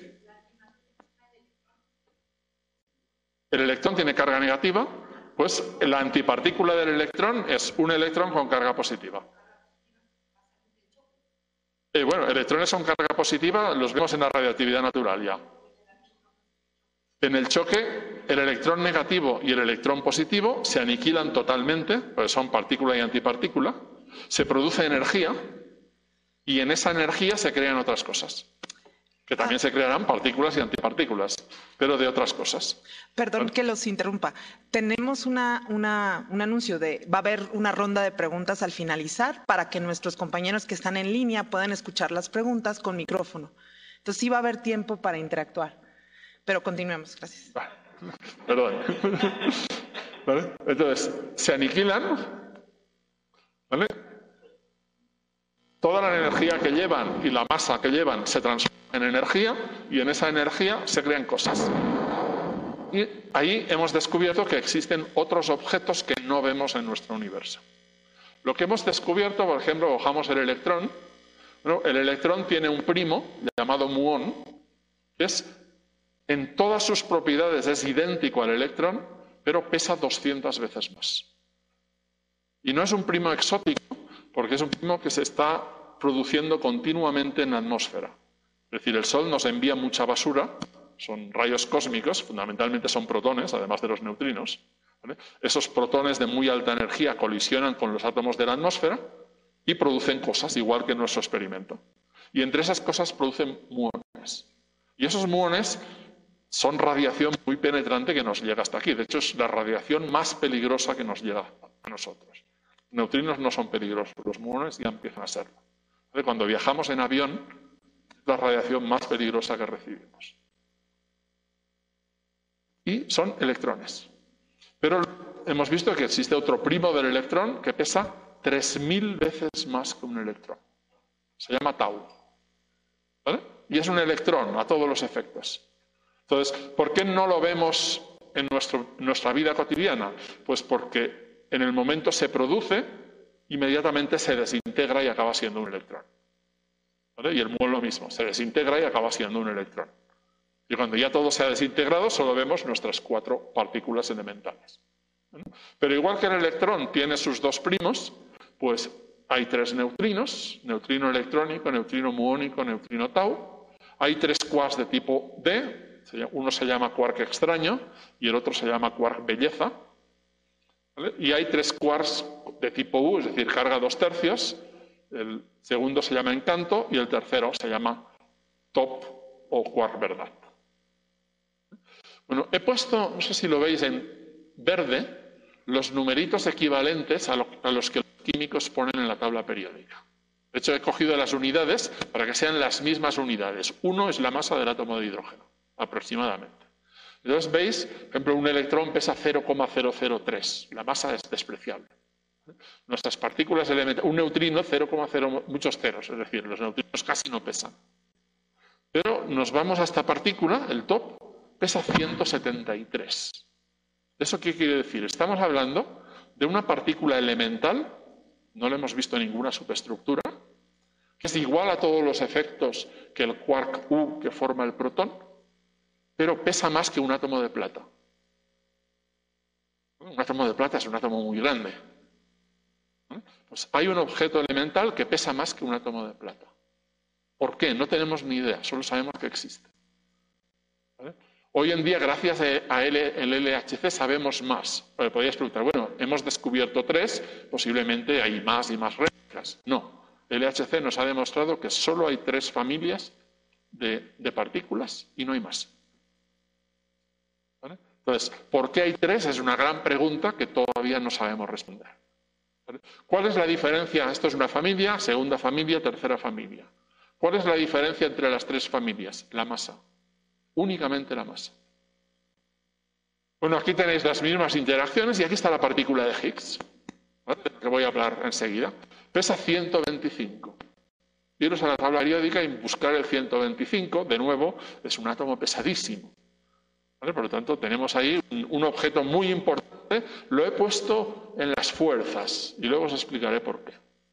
El electrón tiene carga negativa, pues la antipartícula del electrón es un electrón con carga positiva. Bueno, electrones con carga positiva los vemos en la radiactividad natural ya. En el choque, el electrón negativo y el electrón positivo se aniquilan totalmente, porque son partícula y antipartícula, se produce energía y en esa energía se crean otras cosas, que también se crearán partículas y antipartículas, pero de otras cosas. Perdón que los interrumpa. Tenemos un anuncio va a haber una ronda de preguntas al finalizar para que nuestros compañeros que están en línea puedan escuchar las preguntas con micrófono. Entonces sí va a haber tiempo para interactuar. Pero continuemos, gracias. Perdón. ¿Vale? Entonces, se aniquilan, ¿vale? Toda la energía que llevan y la masa que llevan se transforma en energía y en esa energía se crean cosas. Y ahí hemos descubierto que existen otros objetos que no vemos en nuestro universo. Lo que hemos descubierto, por ejemplo, cojamos el electrón. Bueno, el electrón tiene un primo llamado muón, que en todas sus propiedades es idéntico al electrón, pero pesa 200 veces más. Y no es un primo exótico, porque es un primo que se está produciendo continuamente en la atmósfera. Es decir, el Sol nos envía mucha basura, son rayos cósmicos, fundamentalmente son protones, además de los neutrinos, ¿vale? Esos protones de muy alta energía colisionan con los átomos de la atmósfera y producen cosas, igual que en nuestro experimento. Y entre esas cosas producen muones. Y esos muones son radiación muy penetrante que nos llega hasta aquí. De hecho, es la radiación más peligrosa que nos llega a nosotros. Neutrinos no son peligrosos, los muones ya empiezan a serlo. Cuando viajamos en avión, es la radiación más peligrosa que recibimos. Y son electrones. Pero hemos visto que existe otro primo del electrón que pesa 3000 veces más que un electrón. Se llama tau. ¿Vale? Y es un electrón a todos los efectos. Entonces, ¿por qué no lo vemos en nuestra vida cotidiana? Pues porque en el momento se produce, inmediatamente se desintegra y acaba siendo un electrón. ¿Vale? Y el muón lo mismo, se desintegra y acaba siendo un electrón. Y cuando ya todo se ha desintegrado, solo vemos nuestras 4 partículas elementales. ¿Vale? Pero igual que el electrón tiene sus 2 primos, pues hay 3 neutrinos, neutrino electrónico, neutrino muónico, neutrino tau. Hay 3 quarks de tipo D. Uno se llama quark extraño y el otro se llama quark belleza. ¿Vale? Y hay 3 quarks de tipo U, es decir, carga 2/3. El segundo se llama encanto y el tercero se llama top o quark verdad. Bueno, he puesto, no sé si lo veis en verde, los numeritos equivalentes a los que los químicos ponen en la tabla periódica. De hecho, he cogido las unidades para que sean las mismas unidades. 1 es la masa del átomo de hidrógeno, aproximadamente. Entonces, veis, por ejemplo, un electrón pesa 0,003. La masa es despreciable. Nuestras partículas elementales, un neutrino, 0,0, muchos ceros, es decir, los neutrinos casi no pesan. Pero nos vamos a esta partícula, el top, pesa 173. ¿Eso qué quiere decir? Estamos hablando de una partícula elemental, no le hemos visto ninguna superestructura, que es igual a todos los efectos que el quark U que forma el protón, pero pesa más que un átomo de plata. Un átomo de plata es un átomo muy grande. Pues hay un objeto elemental que pesa más que un átomo de plata. ¿Por qué? No tenemos ni idea, solo sabemos que existe. ¿Vale? Hoy en día, gracias a el LHC, sabemos más. Podríais preguntar, bueno, hemos descubierto 3, posiblemente hay más y más réplicas. No, el LHC nos ha demostrado que solo hay 3 familias de partículas y no hay más. ¿Vale? Entonces, ¿por qué hay 3? Es una gran pregunta que todavía no sabemos responder. ¿Vale? ¿Cuál es la diferencia? Esto es una familia, segunda familia, tercera familia. ¿Cuál es la diferencia entre las 3 familias? La masa. Únicamente la masa. Bueno, aquí tenéis las mismas interacciones y aquí está la partícula de Higgs, ¿vale? Que voy a hablar enseguida. Pesa 125. Iros a la tabla periódica y buscar el 125, de nuevo, es un átomo pesadísimo. ¿Vale? Por lo tanto, tenemos ahí un objeto muy importante. Lo he puesto en las fuerzas y luego os explicaré por qué.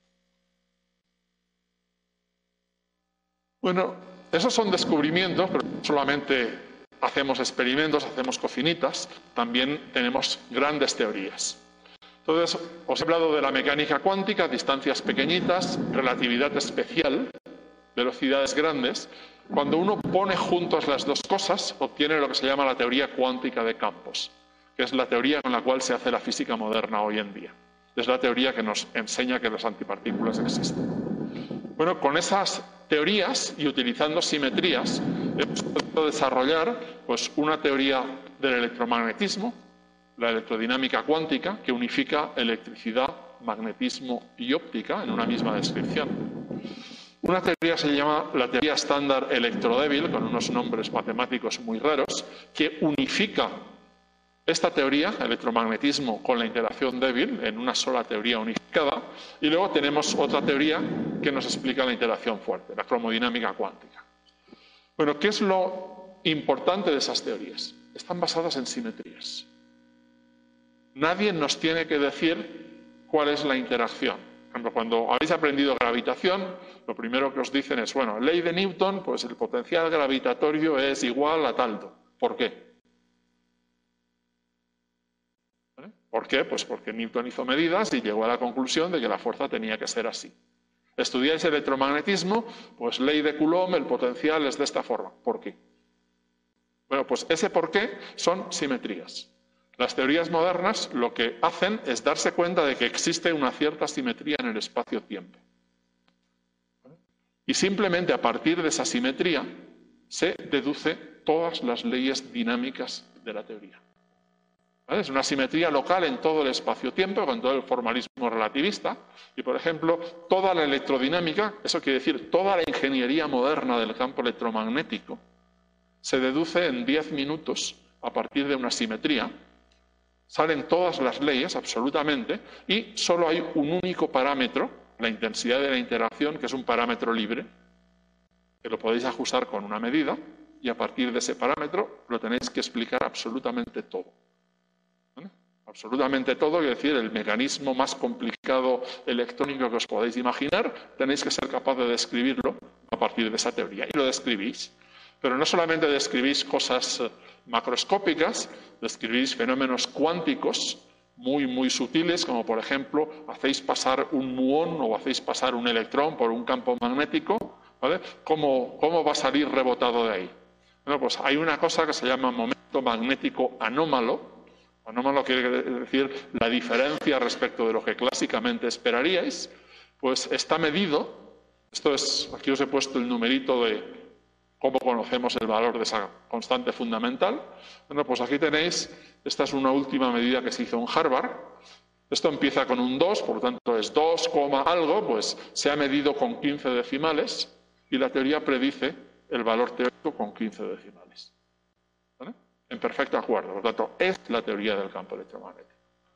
Bueno, esos son descubrimientos, pero no solamente hacemos experimentos, hacemos cocinitas, también tenemos grandes teorías. Entonces, os he hablado de la mecánica cuántica, distancias pequeñitas, relatividad especial, velocidades grandes. Cuando uno pone juntas las dos cosas, obtiene lo que se llama la teoría cuántica de campos, que es la teoría con la cual se hace la física moderna hoy en día. Es la teoría que nos enseña que las antipartículas existen. Bueno, con esas teorías y utilizando simetrías, hemos podido desarrollar pues, una teoría del electromagnetismo, la electrodinámica cuántica, que unifica electricidad, magnetismo y óptica en una misma descripción. Una teoría se llama la teoría estándar electrodébil, con unos nombres matemáticos muy raros, que unifica esta teoría, electromagnetismo con la interacción débil, en una sola teoría unificada, y luego tenemos otra teoría que nos explica la interacción fuerte, la cromodinámica cuántica. Bueno, ¿qué es lo importante de esas teorías? Están basadas en simetrías. Nadie nos tiene que decir cuál es la interacción. Por ejemplo, cuando habéis aprendido gravitación, lo primero que os dicen es, bueno, ley de Newton, pues el potencial gravitatorio es igual a tanto. ¿Por qué? ¿Por qué? Pues porque Newton hizo medidas y llegó a la conclusión de que la fuerza tenía que ser así. Estudiáis electromagnetismo, pues ley de Coulomb, el potencial es de esta forma. ¿Por qué? Bueno, pues ese por qué son simetrías. Las teorías modernas lo que hacen es darse cuenta de que existe una cierta simetría en el espacio-tiempo. Y simplemente a partir de esa simetría se deduce todas las leyes dinámicas de la teoría. ¿Vale? Es una simetría local en todo el espacio-tiempo, con todo el formalismo relativista. Y, por ejemplo, toda la electrodinámica, eso quiere decir toda la ingeniería moderna del campo electromagnético, se deduce en 10 minutos a partir de una simetría. Salen todas las leyes, absolutamente, y solo hay un único parámetro, la intensidad de la interacción, que es un parámetro libre, que lo podéis ajustar con una medida, y a partir de ese parámetro lo tenéis que explicar absolutamente todo. ¿Vale? Absolutamente todo, quiere decir, el mecanismo más complicado electrónico que os podéis imaginar, tenéis que ser capaz de describirlo a partir de esa teoría, y lo describís. Pero no solamente describís cosas macroscópicas, describís fenómenos cuánticos muy, muy sutiles, como por ejemplo, hacéis pasar un muón o hacéis pasar un electrón por un campo magnético, ¿vale? ¿Cómo va a salir rebotado de ahí? Bueno, pues hay una cosa que se llama momento magnético anómalo. Anómalo quiere decir la diferencia respecto de lo que clásicamente esperaríais. Pues está medido, esto es, aquí os he puesto el numerito de cómo conocemos el valor de esa constante fundamental. Bueno, pues aquí tenéis, esta es una última medida que se hizo en Harvard. Esto empieza con un 2, por lo tanto es 2, algo, pues se ha medido con 15 decimales y la teoría predice el valor teórico con 15 decimales. ¿Vale? En perfecto acuerdo, por lo tanto es la teoría del campo electromagnético.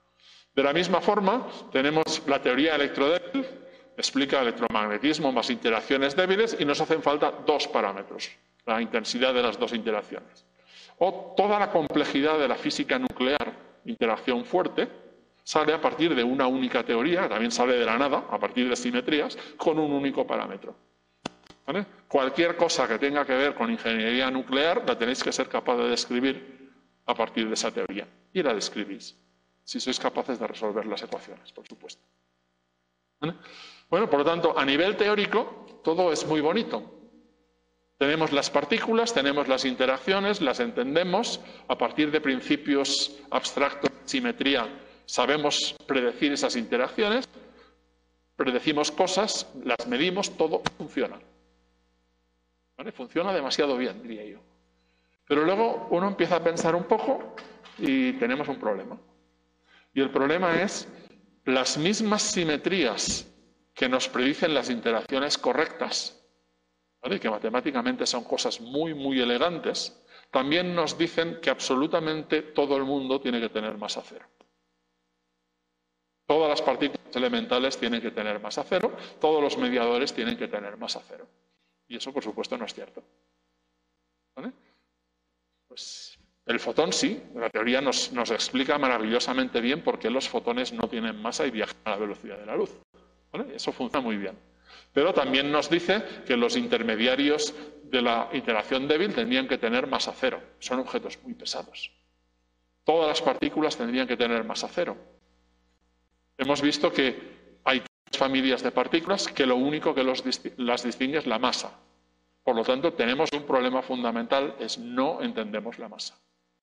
De la misma forma, tenemos la teoría electrodébil, explica electromagnetismo más interacciones débiles y nos hacen falta 2 parámetros, la intensidad de las 2 interacciones. O toda la complejidad de la física nuclear, interacción fuerte, sale a partir de una única teoría, también sale de la nada, a partir de simetrías, con un único parámetro. ¿Vale? Cualquier cosa que tenga que ver con ingeniería nuclear la tenéis que ser capaz de describir a partir de esa teoría. Y la describís, si sois capaces de resolver las ecuaciones, por supuesto. ¿Vale? Bueno, por lo tanto, a nivel teórico, todo es muy bonito. Tenemos las partículas, tenemos las interacciones, las entendemos, a partir de principios abstractos de simetría sabemos predecir esas interacciones, predecimos cosas, las medimos, todo funciona. ¿Vale? Funciona demasiado bien, diría yo. Pero luego uno empieza a pensar un poco y tenemos un problema. Y el problema es las mismas simetrías que nos predicen las interacciones correctas, ¿vale? Que matemáticamente son cosas muy, muy elegantes, también nos dicen que absolutamente todo el mundo tiene que tener masa cero. Todas las partículas elementales tienen que tener masa cero, todos los mediadores tienen que tener masa cero. Y eso, por supuesto, no es cierto. ¿Vale? Pues el fotón sí, la teoría nos explica maravillosamente bien por qué los fotones no tienen masa y viajan a la velocidad de la luz. ¿Vale? Eso funciona muy bien. Pero también nos dice que los intermediarios de la interacción débil tendrían que tener masa cero. Son objetos muy pesados. Todas las partículas tendrían que tener masa cero. Hemos visto que hay tres familias de partículas que lo único que las distingue es la masa. Por lo tanto, tenemos un problema fundamental, es no entendemos la masa.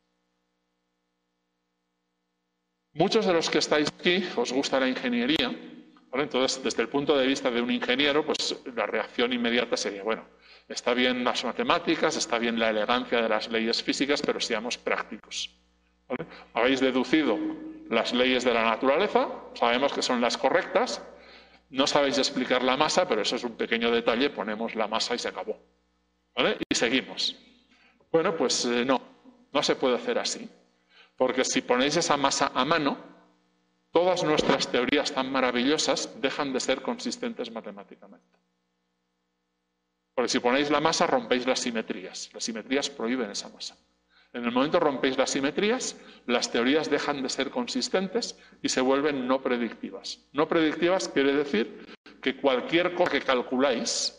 Muchos de los que estáis aquí os gusta la ingeniería, ¿vale? Entonces, desde el punto de vista de un ingeniero, pues la reacción inmediata sería, bueno, está bien las matemáticas, está bien la elegancia de las leyes físicas, pero seamos prácticos. ¿Vale? Habéis deducido las leyes de la naturaleza, sabemos que son las correctas, no sabéis explicar la masa, pero eso es un pequeño detalle, ponemos la masa y se acabó. ¿Vale? Y seguimos. Bueno, pues no se puede hacer así. Porque si ponéis esa masa a mano, todas nuestras teorías tan maravillosas dejan de ser consistentes matemáticamente. Porque si ponéis la masa, rompéis las simetrías. Las simetrías prohíben esa masa. En el momento que rompéis las simetrías, las teorías dejan de ser consistentes y se vuelven no predictivas. No predictivas quiere decir que cualquier cosa que calculáis,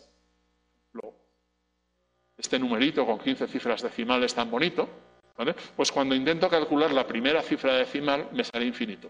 este numerito con 15 cifras decimales tan bonito, ¿vale? Pues cuando intento calcular la primera cifra decimal me sale infinito.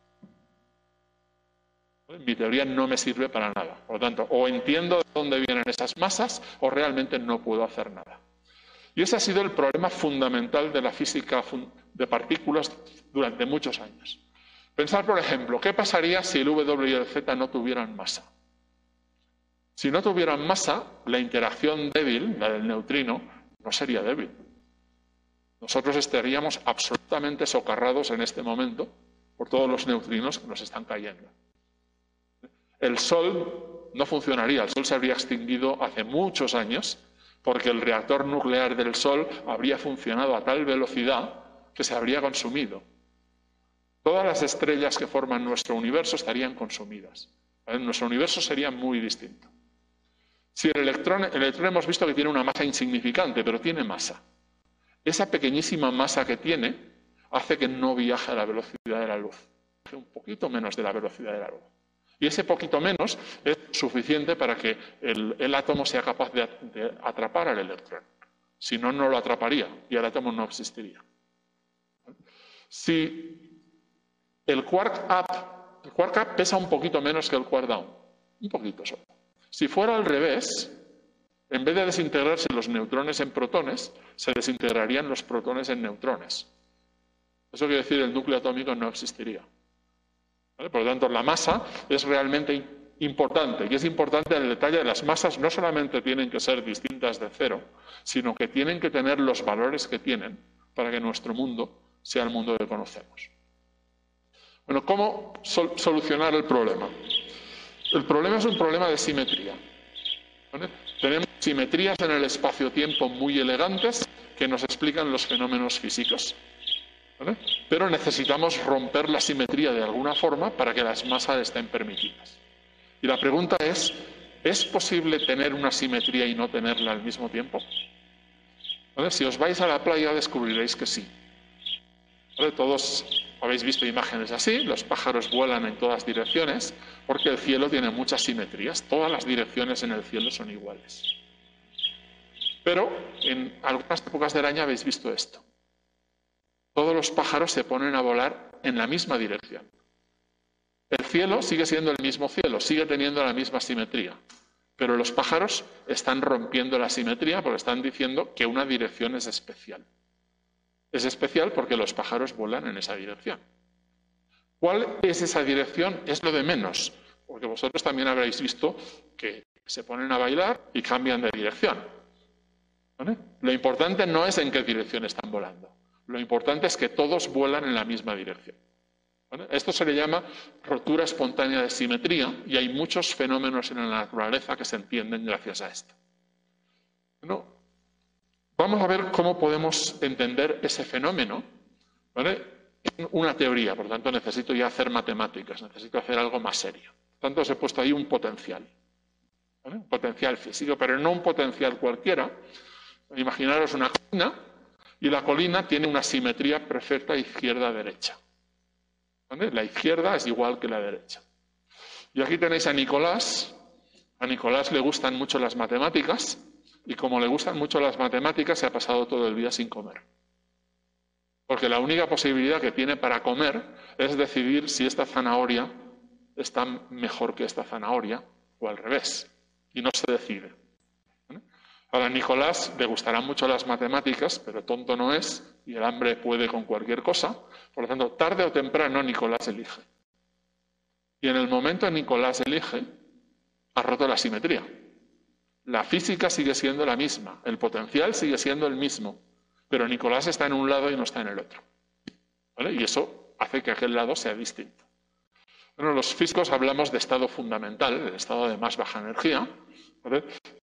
¿Vale? Mi teoría no me sirve para nada. Por lo tanto, o entiendo de dónde vienen esas masas o realmente no puedo hacer nada. Y ese ha sido el problema fundamental de la física de partículas durante muchos años. Pensar, por ejemplo, ¿qué pasaría si el W y el Z no tuvieran masa? Si no tuvieran masa, la interacción débil, la del neutrino, no sería débil. Nosotros estaríamos absolutamente socarrados en este momento por todos los neutrinos que nos están cayendo. El Sol no funcionaría, el Sol se habría extinguido hace muchos años porque el reactor nuclear del Sol habría funcionado a tal velocidad que se habría consumido. Todas las estrellas que forman nuestro universo estarían consumidas. ¿Vale? Nuestro universo sería muy distinto. Si el electrón hemos visto que tiene una masa insignificante, pero tiene masa. Esa pequeñísima masa que tiene hace que no viaje a la velocidad de la luz. Hace un poquito menos de la velocidad de la luz. Y ese poquito menos es suficiente para que el átomo sea capaz de atrapar al electrón. Si no, no lo atraparía y el átomo no existiría. Si el quark up pesa un poquito menos que el quark down. Un poquito solo. Si fuera al revés, en vez de desintegrarse los neutrones en protones, se desintegrarían los protones en neutrones. Eso quiere decir que el núcleo atómico no existiría. ¿Vale? Por lo tanto, la masa es realmente importante, y es importante en el detalle de las masas. No solamente tienen que ser distintas de cero, sino que tienen que tener los valores que tienen para que nuestro mundo sea el mundo que conocemos. Bueno, ¿cómo solucionar el problema? El problema es un problema de simetría. ¿Vale? Tenemos simetrías en el espacio-tiempo muy elegantes que nos explican los fenómenos físicos. ¿Vale? Pero necesitamos romper la simetría de alguna forma para que las masas estén permitidas. Y la pregunta ¿es posible tener una simetría y no tenerla al mismo tiempo? ¿Vale? Si os vais a la playa descubriréis que sí. ¿Vale? Todos habéis visto imágenes así, los pájaros vuelan en todas direcciones, porque el cielo tiene muchas simetrías, todas las direcciones en el cielo son iguales. Pero en algunas épocas del año habéis visto esto. Todos los pájaros se ponen a volar en la misma dirección. El cielo sigue siendo el mismo cielo, sigue teniendo la misma simetría, pero los pájaros están rompiendo la simetría porque están diciendo que una dirección es especial. Es especial porque los pájaros vuelan en esa dirección. ¿Cuál es esa dirección? Es lo de menos, porque vosotros también habréis visto que se ponen a bailar y cambian de dirección. ¿Vale? Lo importante no es en qué dirección están volando, lo importante es que todos vuelan en la misma dirección. ¿Vale? Esto se le llama rotura espontánea de simetría y hay muchos fenómenos en la naturaleza que se entienden gracias a esto. Bueno, vamos a ver cómo podemos entender ese fenómeno, ¿vale? En una teoría, por lo tanto necesito ya hacer matemáticas, necesito hacer algo más serio. Por tanto, os he puesto ahí un potencial, ¿vale? Un potencial físico, pero no un potencial cualquiera. Imaginaros una colina y la colina tiene una simetría perfecta izquierda-derecha. ¿Vale? La izquierda es igual que la derecha. Y aquí tenéis a Nicolás. A Nicolás le gustan mucho las matemáticas y como le gustan mucho las matemáticas se ha pasado todo el día sin comer. Porque la única posibilidad que tiene para comer es decidir si esta zanahoria está mejor que esta zanahoria o al revés. Y no se decide. ¿Vale? Ahora, a Nicolás le gustarán mucho las matemáticas, pero tonto no es y el hambre puede con cualquier cosa. Por lo tanto, tarde o temprano Nicolás elige. Y en el momento en que Nicolás elige, ha roto la simetría. La física sigue siendo la misma, el potencial sigue siendo el mismo. Pero Nicolás está en un lado y no está en el otro. ¿Vale? Y eso hace que aquel lado sea distinto. Bueno, los físicos hablamos de estado fundamental, el estado de más baja energía. ¿Vale?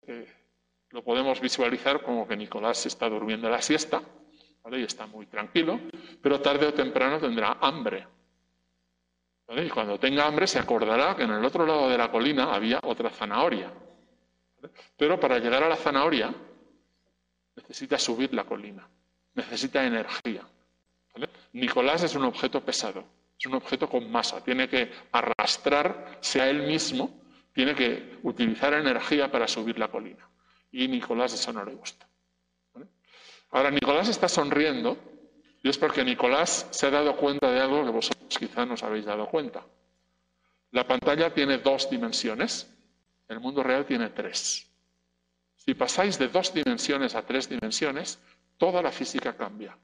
Lo podemos visualizar como que Nicolás está durmiendo la siesta, ¿vale? Y está muy tranquilo, pero tarde o temprano tendrá hambre. ¿Vale? Y cuando tenga hambre se acordará que en el otro lado de la colina había otra zanahoria. ¿Vale? Pero para llegar a la zanahoria necesita subir la colina, necesita energía. ¿Vale? Nicolás es un objeto pesado, es un objeto con masa, tiene que arrastrarse a él mismo, tiene que utilizar energía para subir la colina. Y Nicolás eso no le gusta. ¿Vale? Ahora, Nicolás está sonriendo y es porque Nicolás se ha dado cuenta de algo que vosotros quizá no os habéis dado cuenta. La pantalla tiene 2 dimensiones, el mundo real tiene 3. Si pasáis de 2 dimensiones a 3 dimensiones, toda la física cambia.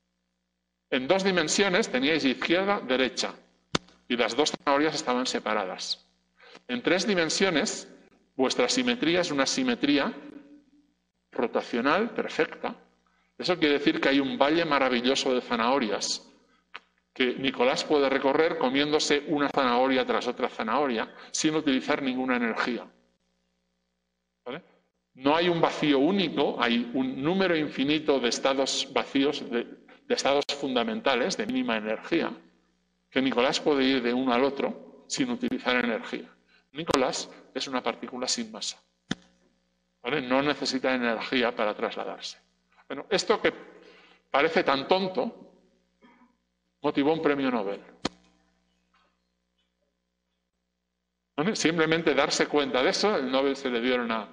En 2 dimensiones teníais izquierda, derecha, y las 2 zanahorias estaban separadas. En 3 dimensiones, vuestra simetría es una simetría rotacional perfecta. Eso quiere decir que hay un valle maravilloso de zanahorias que Nicolás puede recorrer comiéndose una zanahoria tras otra zanahoria sin utilizar ninguna energía. ¿Vale? No hay un vacío único, hay un número infinito de estados vacíos, de estados fundamentales, de mínima energía, que Nicolás puede ir de uno al otro sin utilizar energía. Nicolás es una partícula sin masa. ¿Vale? No necesita energía para trasladarse. Bueno, esto que parece tan tonto motivó un premio Nobel. ¿Vale? Simplemente darse cuenta de eso, el Nobel se le dieron a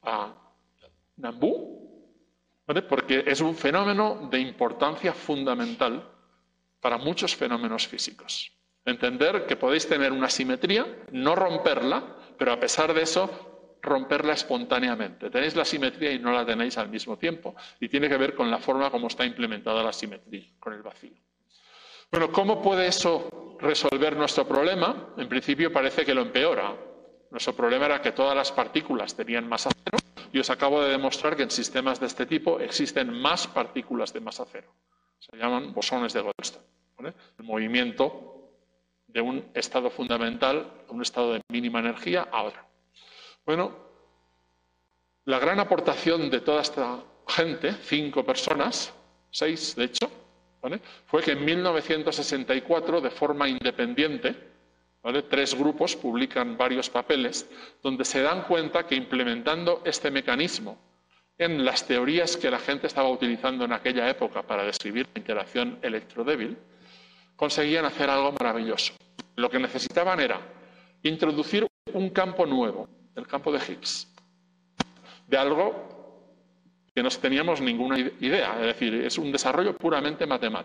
Nambu, ¿vale? Porque es un fenómeno de importancia fundamental para muchos fenómenos físicos. Entender que podéis tener una simetría, no romperla, pero a pesar de eso, romperla espontáneamente. Tenéis la simetría y no la tenéis al mismo tiempo. Y tiene que ver con la forma como está implementada la simetría, con el vacío. Bueno, ¿cómo puede eso resolver nuestro problema? En principio parece que lo empeora. Nuestro problema era que todas las partículas tenían masa cero y os acabo de demostrar que en sistemas de este tipo existen más partículas de masa cero. Se llaman bosones de Goldstone. ¿Vale? El movimiento de un estado fundamental a un estado de mínima energía a otro. Bueno, la gran aportación de toda esta gente, 5 personas, 6 de hecho, ¿vale? Fue que en 1964, de forma independiente, ¿vale? 3 grupos publican varios papeles donde se dan cuenta que implementando este mecanismo en las teorías que la gente estaba utilizando en aquella época para describir la interacción electrodébil, conseguían hacer algo maravilloso. Lo que necesitaban era introducir un campo nuevo, el campo de Higgs, de algo que no teníamos ninguna idea, es decir, es un desarrollo puramente matemático.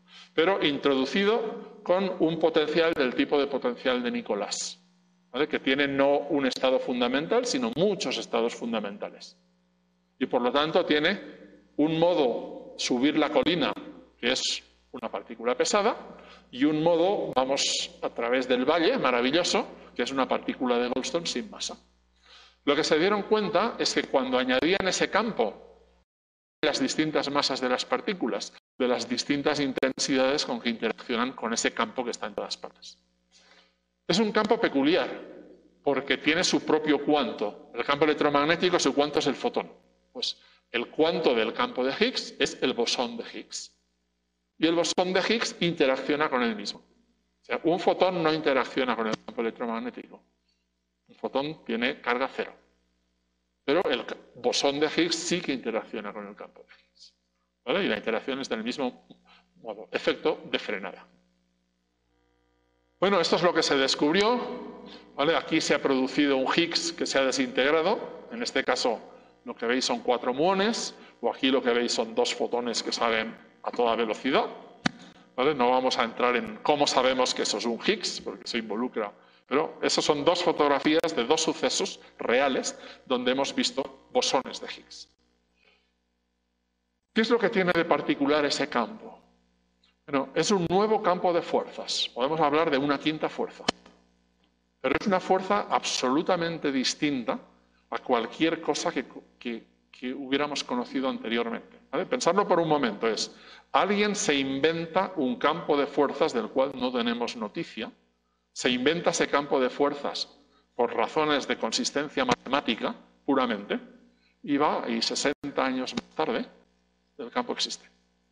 pero introducido con un potencial del tipo de potencial de Nicolás, ¿vale? Que tiene no un estado fundamental, sino muchos estados fundamentales. Y por lo tanto tiene un modo subir la colina, que es una partícula pesada, y un modo vamos a través del valle, maravilloso, que es una partícula de Goldstone sin masa. Lo que se dieron cuenta es que cuando añadían ese campo, las distintas masas de las partículas, de las distintas intensidades con que interaccionan con ese campo que está en todas partes. Es un campo peculiar, porque tiene su propio cuanto. El campo electromagnético, su cuanto es el fotón. Pues el cuanto del campo de Higgs es el bosón de Higgs. Y el bosón de Higgs interacciona con él mismo. O sea, un fotón no interacciona con el campo electromagnético. Un fotón tiene carga cero. Pero el bosón de Higgs sí que interacciona con el campo de Higgs, ¿vale? Y la interacción es del mismo modo, efecto de frenada. Bueno, esto es lo que se descubrió, ¿vale? Aquí se ha producido un Higgs que se ha desintegrado. En este caso, lo que veis son 4 muones, o aquí lo que veis son 2 fotones que salen a toda velocidad, ¿vale? No vamos a entrar en cómo sabemos que eso es un Higgs, porque eso involucra. Pero esas son 2 fotografías de 2 sucesos reales donde hemos visto bosones de Higgs. ¿Qué es lo que tiene de particular ese campo? Bueno, es un nuevo campo de fuerzas. Podemos hablar de una quinta fuerza. Pero es una fuerza absolutamente distinta a cualquier cosa que hubiéramos conocido anteriormente, ¿vale? Pensadlo por un momento. Alguien se inventa un campo de fuerzas del cual no tenemos noticia. Se inventa ese campo de fuerzas por razones de consistencia matemática, puramente, y 60 años más tarde el campo existe.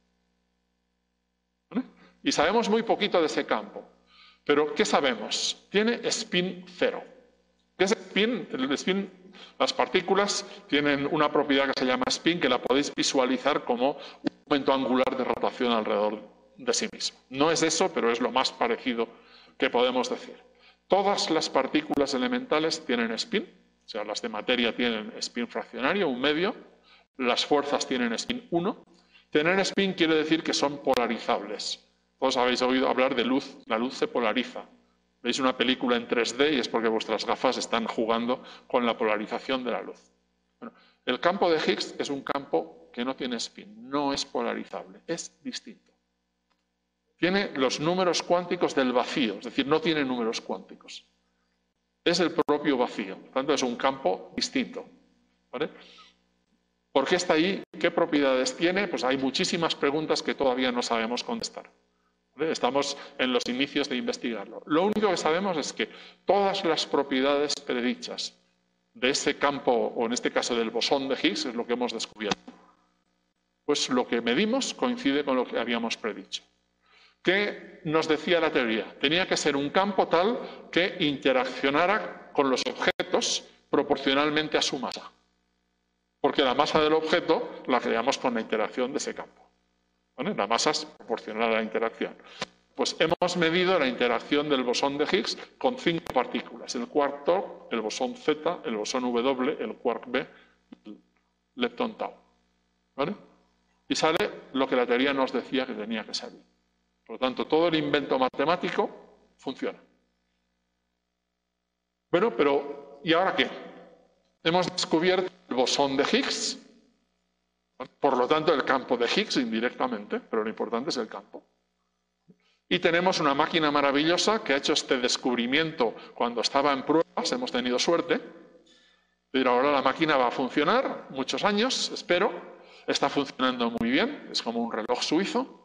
¿Vale? Y sabemos muy poquito de ese campo. Pero ¿qué sabemos? Tiene spin cero. ¿Qué es spin? El spin, las partículas tienen una propiedad que se llama spin, que la podéis visualizar como un momento angular de rotación alrededor de sí mismo. No es eso, pero es lo más parecido que podemos decir. Todas las partículas elementales tienen spin, o sea, las de materia tienen spin fraccionario, un medio, las fuerzas tienen spin 1. Tener spin quiere decir que son polarizables. Todos habéis oído hablar de luz, la luz se polariza. Veis una película en 3D y es porque vuestras gafas están jugando con la polarización de la luz. Bueno, el campo de Higgs es un campo que no tiene spin, no es polarizable, es distinto. Tiene los números cuánticos del vacío, es decir, no tiene números cuánticos. Es el propio vacío, por tanto es un campo distinto, ¿vale? ¿Por qué está ahí? ¿Qué propiedades tiene? Pues hay muchísimas preguntas que todavía no sabemos contestar, ¿vale? Estamos en los inicios de investigarlo. Lo único que sabemos es que todas las propiedades predichas de ese campo, o en este caso del bosón de Higgs, es lo que hemos descubierto. Pues lo que medimos coincide con lo que habíamos predicho. ¿Qué nos decía la teoría? Tenía que ser un campo tal que interaccionara con los objetos proporcionalmente a su masa. Porque la masa del objeto la creamos con la interacción de ese campo, ¿vale? La masa es proporcional a la interacción. Pues hemos medido la interacción del bosón de Higgs con 5 partículas: el quark tau, el bosón Z, el bosón W, el quark B, el lepton tau, ¿vale? Y sale lo que la teoría nos decía que tenía que salir. Por lo tanto, todo el invento matemático funciona. Bueno, pero ¿y ahora qué? Hemos descubierto el bosón de Higgs, por lo tanto el campo de Higgs indirectamente, pero lo importante es el campo. Y tenemos una máquina maravillosa que ha hecho este descubrimiento cuando estaba en pruebas, hemos tenido suerte, pero ahora la máquina va a funcionar muchos años, espero, está funcionando muy bien, es como un reloj suizo.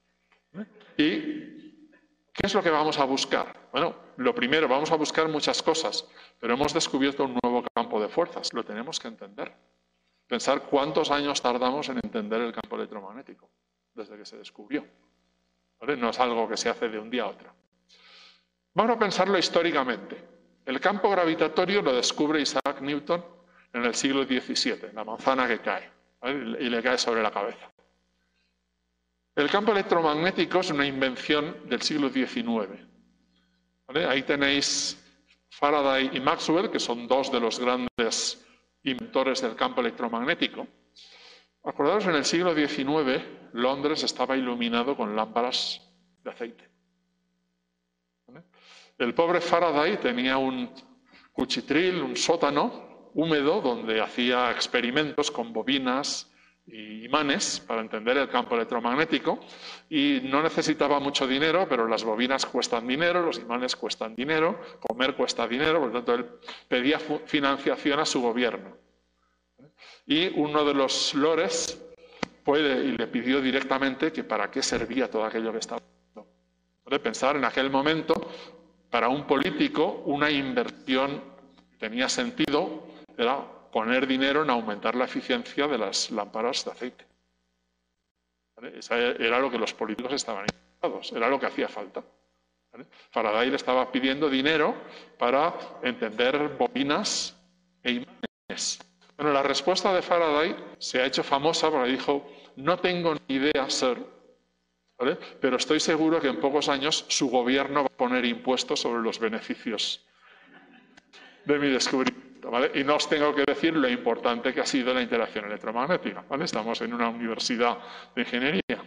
¿Y qué es lo que vamos a buscar? Bueno, lo primero, vamos a buscar muchas cosas, pero hemos descubierto un nuevo campo de fuerzas, lo tenemos que entender. Pensar cuántos años tardamos en entender el campo electromagnético desde que se descubrió, ¿vale? No es algo que se hace de un día a otro. Vamos a pensarlo históricamente. El campo gravitatorio lo descubre Isaac Newton en el siglo XVII, la manzana que cae, ¿vale? Y le cae sobre la cabeza. El campo electromagnético es una invención del siglo XIX. ¿Vale? Ahí tenéis Faraday y Maxwell, que son 2 de los grandes inventores del campo electromagnético. Acordaros, en el siglo XIX, Londres estaba iluminado con lámparas de aceite. ¿Vale? El pobre Faraday tenía un cuchitril, un sótano húmedo, donde hacía experimentos con bobinas y imanes para entender el campo electromagnético, y no necesitaba mucho dinero, pero las bobinas cuestan dinero, los imanes cuestan dinero, comer cuesta dinero, por lo tanto él pedía financiación a su gobierno. Y uno de los lores le pidió directamente que para qué servía todo aquello que estaba haciendo. Pensar en aquel momento, para un político, una inversión tenía sentido, era poner dinero en aumentar la eficiencia de las lámparas de aceite. Eso era lo que los políticos estaban interesados, era lo que hacía falta. Faraday le estaba pidiendo dinero para entender bobinas e imanes. Bueno, la respuesta de Faraday se ha hecho famosa porque dijo: no tengo ni idea, sir, ¿vale?, pero estoy seguro que en pocos años su gobierno va a poner impuestos sobre los beneficios de mi descubrimiento, ¿vale? Y no os tengo que decir lo importante que ha sido la interacción electromagnética, ¿vale? Estamos en una universidad de ingeniería.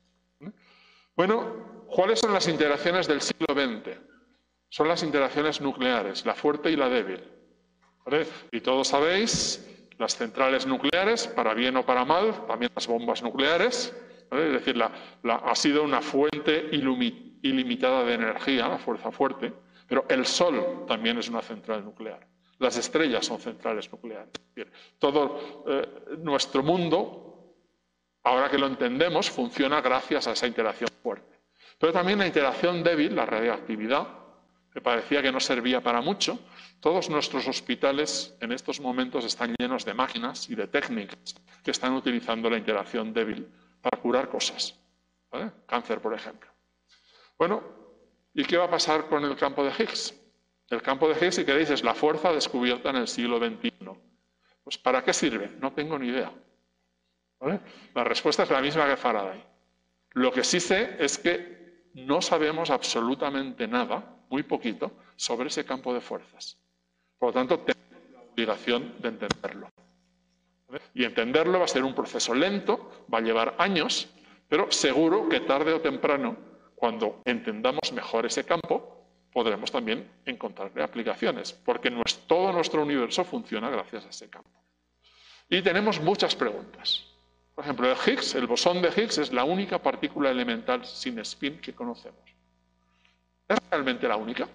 Bueno, ¿cuáles son las interacciones del siglo XX? Son las interacciones nucleares, la fuerte y la débil, ¿vale? Y todos sabéis, las centrales nucleares, para bien o para mal, también las bombas nucleares, ¿vale? Es decir, ha sido una fuente ilimitada de energía, la fuerza fuerte, pero el Sol también es una central nuclear. Las estrellas son centrales nucleares. Es decir, todo nuestro mundo, ahora que lo entendemos, funciona gracias a esa interacción fuerte. Pero también la interacción débil, la radiactividad, que parecía que no servía para mucho. Todos nuestros hospitales en estos momentos están llenos de máquinas y de técnicas que están utilizando la interacción débil para curar cosas, ¿vale? Cáncer, por ejemplo. Bueno, ¿y qué va a pasar con el campo de Higgs? El campo de Higgs, si queréis, es la fuerza descubierta en el siglo XXI. Pues ¿para qué sirve? No tengo ni idea, ¿vale? La respuesta es la misma que Faraday. Lo que sí sé es que no sabemos absolutamente nada, muy poquito, sobre ese campo de fuerzas. Por lo tanto, tenemos la obligación de entenderlo. ¿Vale? Y entenderlo va a ser un proceso lento, va a llevar años, pero seguro que tarde o temprano, cuando entendamos mejor ese campo, podremos también encontrarle aplicaciones, porque todo nuestro universo funciona gracias a ese campo. Y tenemos muchas preguntas. Por ejemplo, el Higgs, el bosón de Higgs, es la única partícula elemental sin spin que conocemos. ¿Es realmente la única?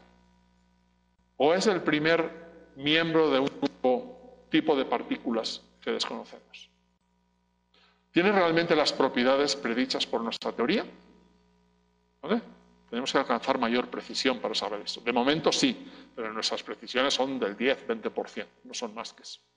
¿O es el primer miembro de un tipo de partículas que desconocemos? ¿Tiene realmente las propiedades predichas por nuestra teoría? ¿Vale? Tenemos que alcanzar mayor precisión para saber eso. De momento sí, pero nuestras precisiones son del 10-20%, no son más que eso.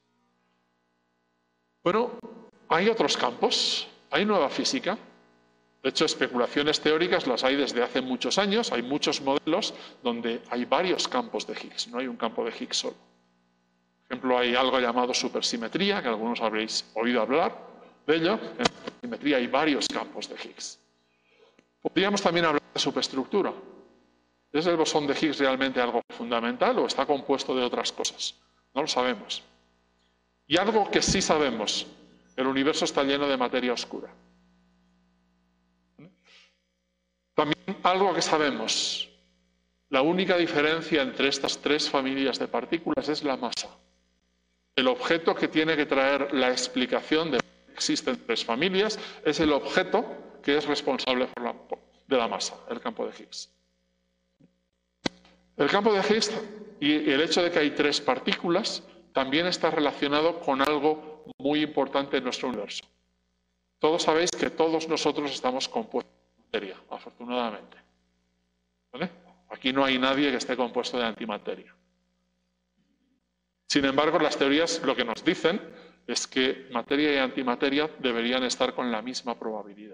Bueno, hay otros campos, hay nueva física. De hecho, especulaciones teóricas las hay desde hace muchos años, hay muchos modelos donde hay varios campos de Higgs, no hay un campo de Higgs solo. Por ejemplo, hay algo llamado supersimetría, que algunos habréis oído hablar de ello. En supersimetría hay varios campos de Higgs. Podríamos también hablar de superestructura. ¿Es el bosón de Higgs realmente algo fundamental o está compuesto de otras cosas? No lo sabemos. Y algo que sí sabemos, el universo está lleno de materia oscura. También algo que sabemos, la única diferencia entre estas tres familias de partículas es la masa. El objeto que tiene que traer la explicación de que existen tres familias es el objeto que es responsable de la masa, el campo de Higgs. El campo de Higgs y el hecho de que hay tres partículas también está relacionado con algo muy importante en nuestro universo. Todos sabéis que todos nosotros estamos compuestos de materia, afortunadamente. ¿Vale? Aquí no hay nadie que esté compuesto de antimateria. Sin embargo, las teorías lo que nos dicen es que materia y antimateria deberían estar con la misma probabilidad.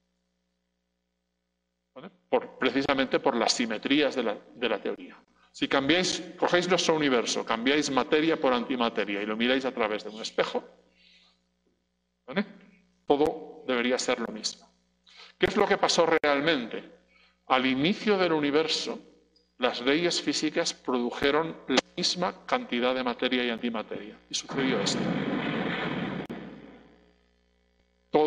¿Vale? Precisamente por las simetrías de la teoría. Si cogéis nuestro universo, cambiáis materia por antimateria y lo miráis a través de un espejo, ¿vale?, todo debería ser lo mismo. ¿Qué es lo que pasó realmente? Al inicio del universo, las leyes físicas produjeron la misma cantidad de materia y antimateria. Y sucedió esto.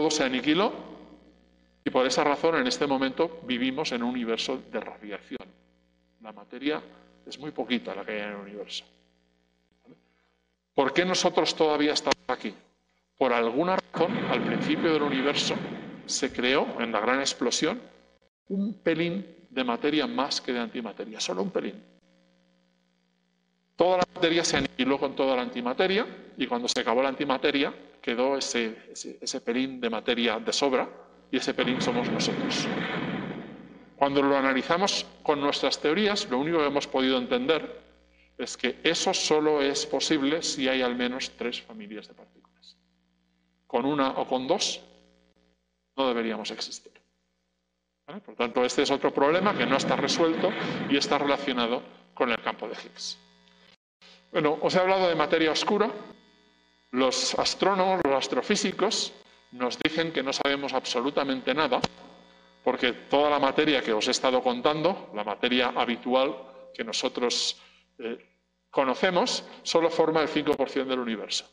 todo se aniquiló y por esa razón en este momento vivimos en un universo de radiación. La materia es muy poquita la que hay en el universo. ¿Por qué nosotros todavía estamos aquí? Por alguna razón, al principio del universo se creó, en la gran explosión, un pelín de materia más que de antimateria, solo un pelín. Toda la materia se aniquiló con toda la antimateria y cuando se acabó la antimateria quedó ese pelín de materia de sobra y ese pelín somos nosotros. Cuando lo analizamos con nuestras teorías, lo único que hemos podido entender es que eso solo es posible si hay al menos 3 familias de partículas. Con una o con 2 no deberíamos existir. ¿Vale? Por tanto, este es otro problema que no está resuelto y está relacionado con el campo de Higgs. Bueno, os he hablado de materia oscura. Los astrónomos, los astrofísicos, nos dicen que no sabemos absolutamente nada, porque toda la materia que os he estado contando, la materia habitual que nosotros conocemos, solo forma el 5% del universo.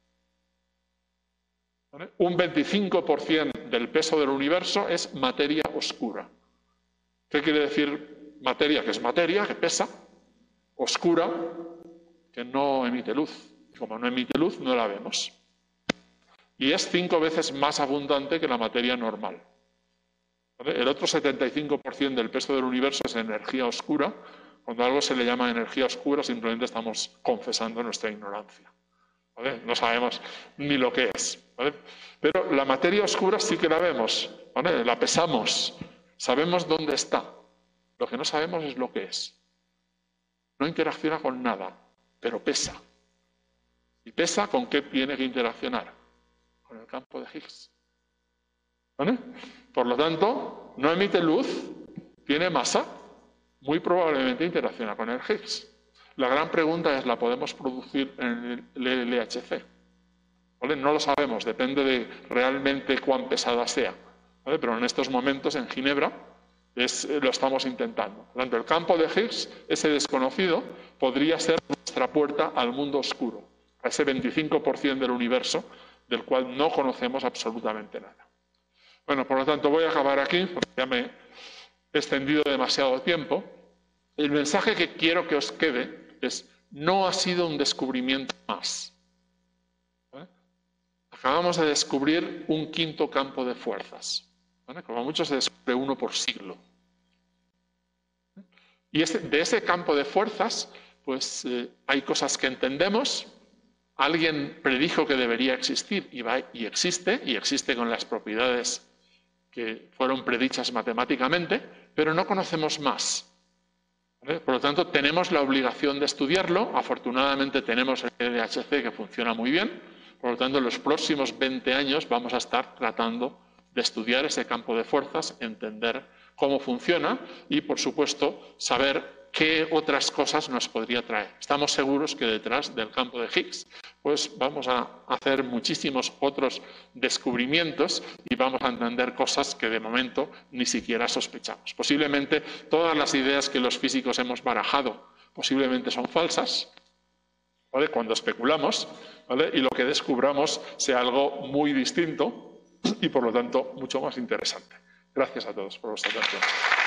¿Vale? Un 25% del peso del universo es materia oscura. ¿Qué quiere decir materia? Que es materia, que pesa, oscura, que no emite luz. Y como no emite luz, no la vemos. Y es 5 veces más abundante que la materia normal. ¿Vale? El otro 75% del peso del universo es energía oscura. Cuando a algo se le llama energía oscura, simplemente estamos confesando nuestra ignorancia. ¿Vale? No sabemos ni lo que es. ¿Vale? Pero la materia oscura sí que la vemos, ¿vale? La pesamos, sabemos dónde está. Lo que no sabemos es lo que es. No interacciona con nada, pero pesa. ¿Y pesa con qué tiene que interaccionar? Con el campo de Higgs. ¿Vale? Por lo tanto, no emite luz, tiene masa, muy probablemente interacciona con el Higgs. La gran pregunta es, ¿la podemos producir en el LHC? ¿Vale? No lo sabemos, depende de realmente cuán pesada sea. ¿Vale? Pero en estos momentos en Ginebra lo estamos intentando. Por lo tanto, el campo de Higgs, ese desconocido, podría ser nuestra puerta al mundo oscuro, a ese 25% del universo del cual no conocemos absolutamente nada. Bueno, por lo tanto, voy a acabar aquí, porque ya me he extendido demasiado tiempo. El mensaje que quiero que os quede es: no ha sido un descubrimiento más. ¿Vale? Acabamos de descubrir un 5.º campo de fuerzas. ¿Vale? Como mucho se descubre uno por siglo. Y de ese campo de fuerzas, pues hay cosas que entendemos. Alguien predijo que debería existir y existe con las propiedades que fueron predichas matemáticamente, pero no conocemos más. ¿Vale? Por lo tanto, tenemos la obligación de estudiarlo. Afortunadamente tenemos el LHC que funciona muy bien. Por lo tanto, en los próximos 20 años vamos a estar tratando de estudiar ese campo de fuerzas, entender cómo funciona y, por supuesto, saber qué otras cosas nos podría traer. Estamos seguros que detrás del campo de Higgs pues vamos a hacer muchísimos otros descubrimientos y vamos a entender cosas que de momento ni siquiera sospechamos. Posiblemente todas las ideas que los físicos hemos barajado posiblemente son falsas, ¿vale? Cuando especulamos, ¿vale? Y lo que descubramos sea algo muy distinto y, por lo tanto, mucho más interesante. Gracias a todos por vuestra atención.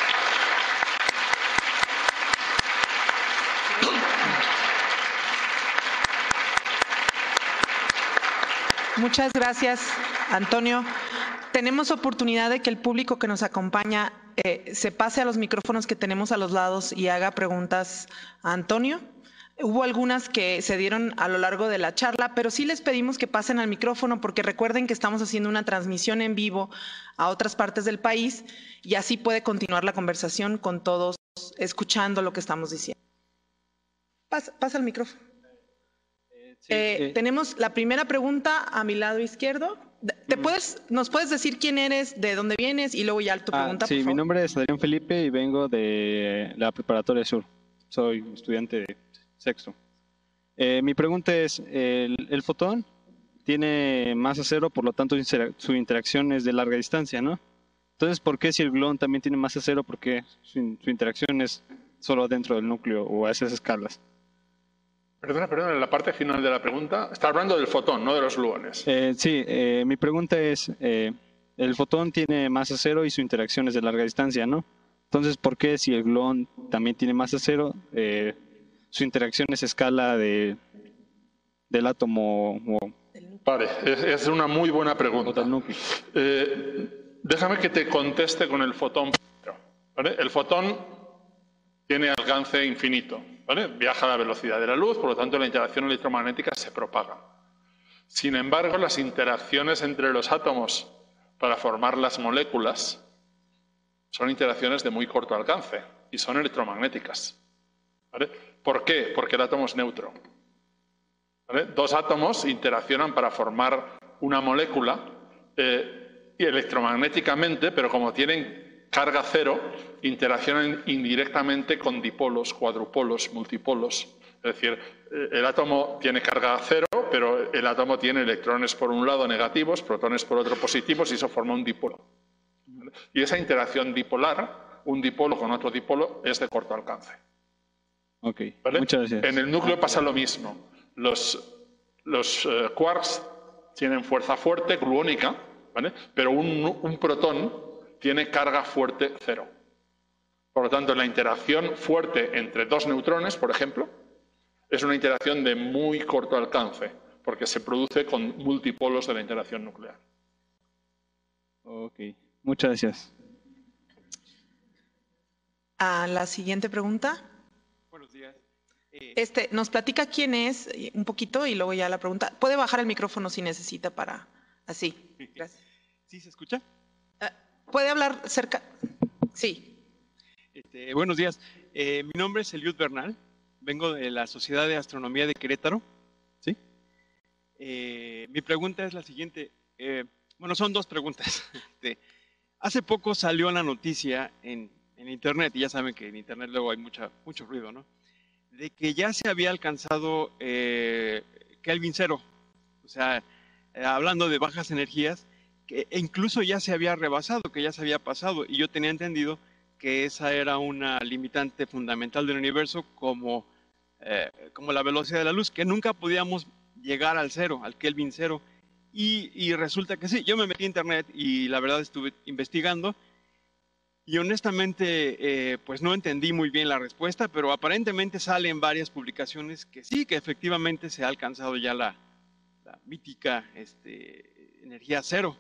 Muchas gracias, Antonio. Tenemos oportunidad de que el público que nos acompaña se pase a los micrófonos que tenemos a los lados y haga preguntas a Antonio. Hubo algunas que se dieron a lo largo de la charla, pero sí les pedimos que pasen al micrófono porque recuerden que estamos haciendo una transmisión en vivo a otras partes del país y así puede continuar la conversación con todos escuchando lo que estamos diciendo. Pasa el micrófono. Tenemos la primera pregunta a mi lado izquierdo. ¿Nos puedes decir quién eres, de dónde vienes y luego ya tu pregunta? Sí, mi nombre es Adrián Felipe y vengo de la Preparatoria Sur. Soy estudiante de sexto. Mi pregunta es, el fotón tiene masa cero, por lo tanto su interacción es de larga distancia, ¿no? Entonces, ¿por qué si el gluón también tiene masa cero, por qué su interacción es solo dentro del núcleo o a esas escalas? Perdona, en la parte final de la pregunta, está hablando del fotón, no de los gluones. Sí, mi pregunta es, el fotón tiene masa cero y su interacción es de larga distancia, ¿no? Entonces, ¿por qué si el gluón también tiene masa cero, su interacción es escala del átomo? Vale, es una muy buena pregunta. O del núcleo. Déjame que te conteste con el fotón. ¿Vale? El fotón tiene alcance infinito, ¿vale? Viaja a la velocidad de la luz, por lo tanto la interacción electromagnética se propaga. Sin embargo, las interacciones entre los átomos para formar las moléculas son interacciones de muy corto alcance y son electromagnéticas. ¿Vale? ¿Por qué? Porque el átomo es neutro. ¿Vale? Dos átomos interaccionan para formar una molécula y electromagnéticamente, pero como tienen carga cero, interaccionan indirectamente con dipolos, cuadrupolos, multipolos. Es decir, el átomo tiene carga cero, pero el átomo tiene electrones por un lado negativos, protones por otro positivos, y eso forma un dipolo. ¿Vale? Y esa interacción dipolar, un dipolo con otro dipolo, es de corto alcance. Ok, ¿Vale? muchas gracias. En el núcleo pasa lo mismo. Los quarks tienen fuerza fuerte, gluónica, ¿vale? Pero un protón tiene carga fuerte cero. Por lo tanto, la interacción fuerte entre dos neutrones, por ejemplo, es una interacción de muy corto alcance, porque se produce con multipolos de la interacción nuclear. Ok, muchas gracias. A la siguiente pregunta. Buenos días. Nos platica quién es un poquito y luego ya la pregunta. Puede bajar el micrófono si necesita para así. Gracias. ¿Sí se escucha? ¿Puede hablar cerca? Sí. Buenos días. Mi nombre es Eliud Bernal. Vengo de la Sociedad de Astronomía de Querétaro. ¿Sí? Mi pregunta es la siguiente. Bueno, son dos preguntas. Hace poco salió la noticia en Internet, y ya saben que en Internet luego hay mucho ruido, ¿no? De que ya se había alcanzado Kelvin cero. O sea, hablando de bajas energías, que incluso ya se había rebasado, que ya se había pasado, y yo tenía entendido que esa era una limitante fundamental del universo como la velocidad de la luz, que nunca podíamos llegar al cero, al Kelvin cero, y resulta que sí. Yo me metí a Internet y la verdad estuve investigando, y honestamente pues no entendí muy bien la respuesta, pero aparentemente salen varias publicaciones que sí, que efectivamente se ha alcanzado ya la mítica energía cero.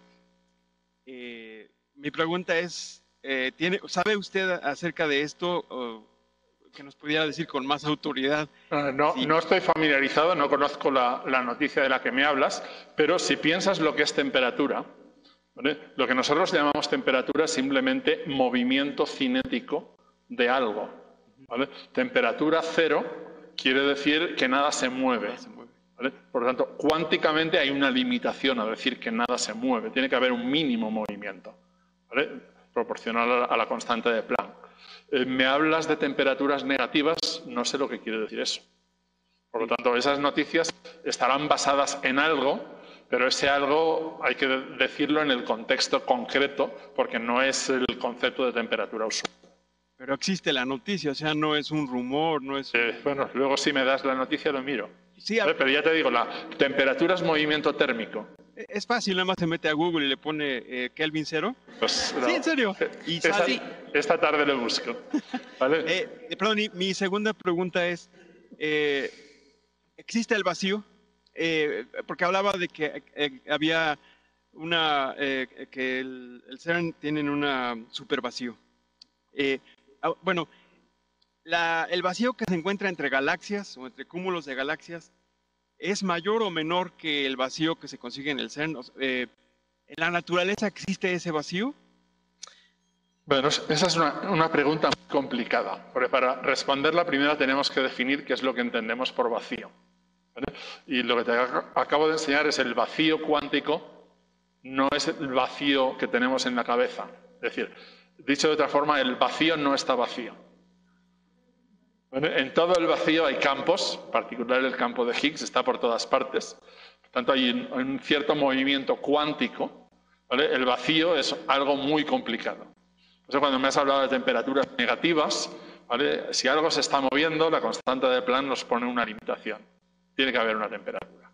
Mi pregunta es, ¿sabe usted acerca de esto? Que nos pudiera decir con más autoridad. No estoy familiarizado, no conozco la noticia de la que me hablas, pero si piensas lo que es temperatura, ¿vale? Lo que nosotros llamamos temperatura es simplemente movimiento cinético de algo, ¿vale? Temperatura cero quiere decir que nada se mueve. ¿Vale? Por lo tanto, cuánticamente hay una limitación a decir que nada se mueve. Tiene que haber un mínimo movimiento, ¿vale? Proporcional a la constante de Planck. Me hablas de temperaturas negativas, no sé lo que quiere decir eso. Por lo tanto, esas noticias estarán basadas en algo, pero ese algo hay que decirlo en el contexto concreto, porque no es el concepto de temperatura usual. Pero existe la noticia, o sea, no es un rumor, no es... Bueno, luego si me das la noticia lo miro. Sí, pero ya te digo, la temperatura es movimiento térmico. Es fácil, nada más se mete a Google y le pone Kelvin cero. Pues, sí, en serio. Y esta tarde lo busco. ¿Vale? Perdón, mi segunda pregunta es, ¿existe el vacío? Porque hablaba de que había que el CERN tienen una supervacío. Bueno, el vacío que se encuentra entre galaxias o entre cúmulos de galaxias ¿es mayor o menor que el vacío que se consigue en el CERN? ¿En la naturaleza existe ese vacío? Bueno, esa es una pregunta muy complicada, porque para responderla primero tenemos que definir qué es lo que entendemos por vacío. ¿Vale? Y lo que te acabo de enseñar es el vacío cuántico, no es el vacío que tenemos en la cabeza. Es decir, dicho de otra forma, el vacío no está vacío. ¿Vale? En todo el vacío hay campos, en particular el campo de Higgs está por todas partes. Por tanto, hay un cierto movimiento cuántico. ¿Vale? El vacío es algo muy complicado. Por eso cuando me has hablado de temperaturas negativas, ¿vale? Si algo se está moviendo, la constante de Planck nos pone una limitación. Tiene que haber una temperatura.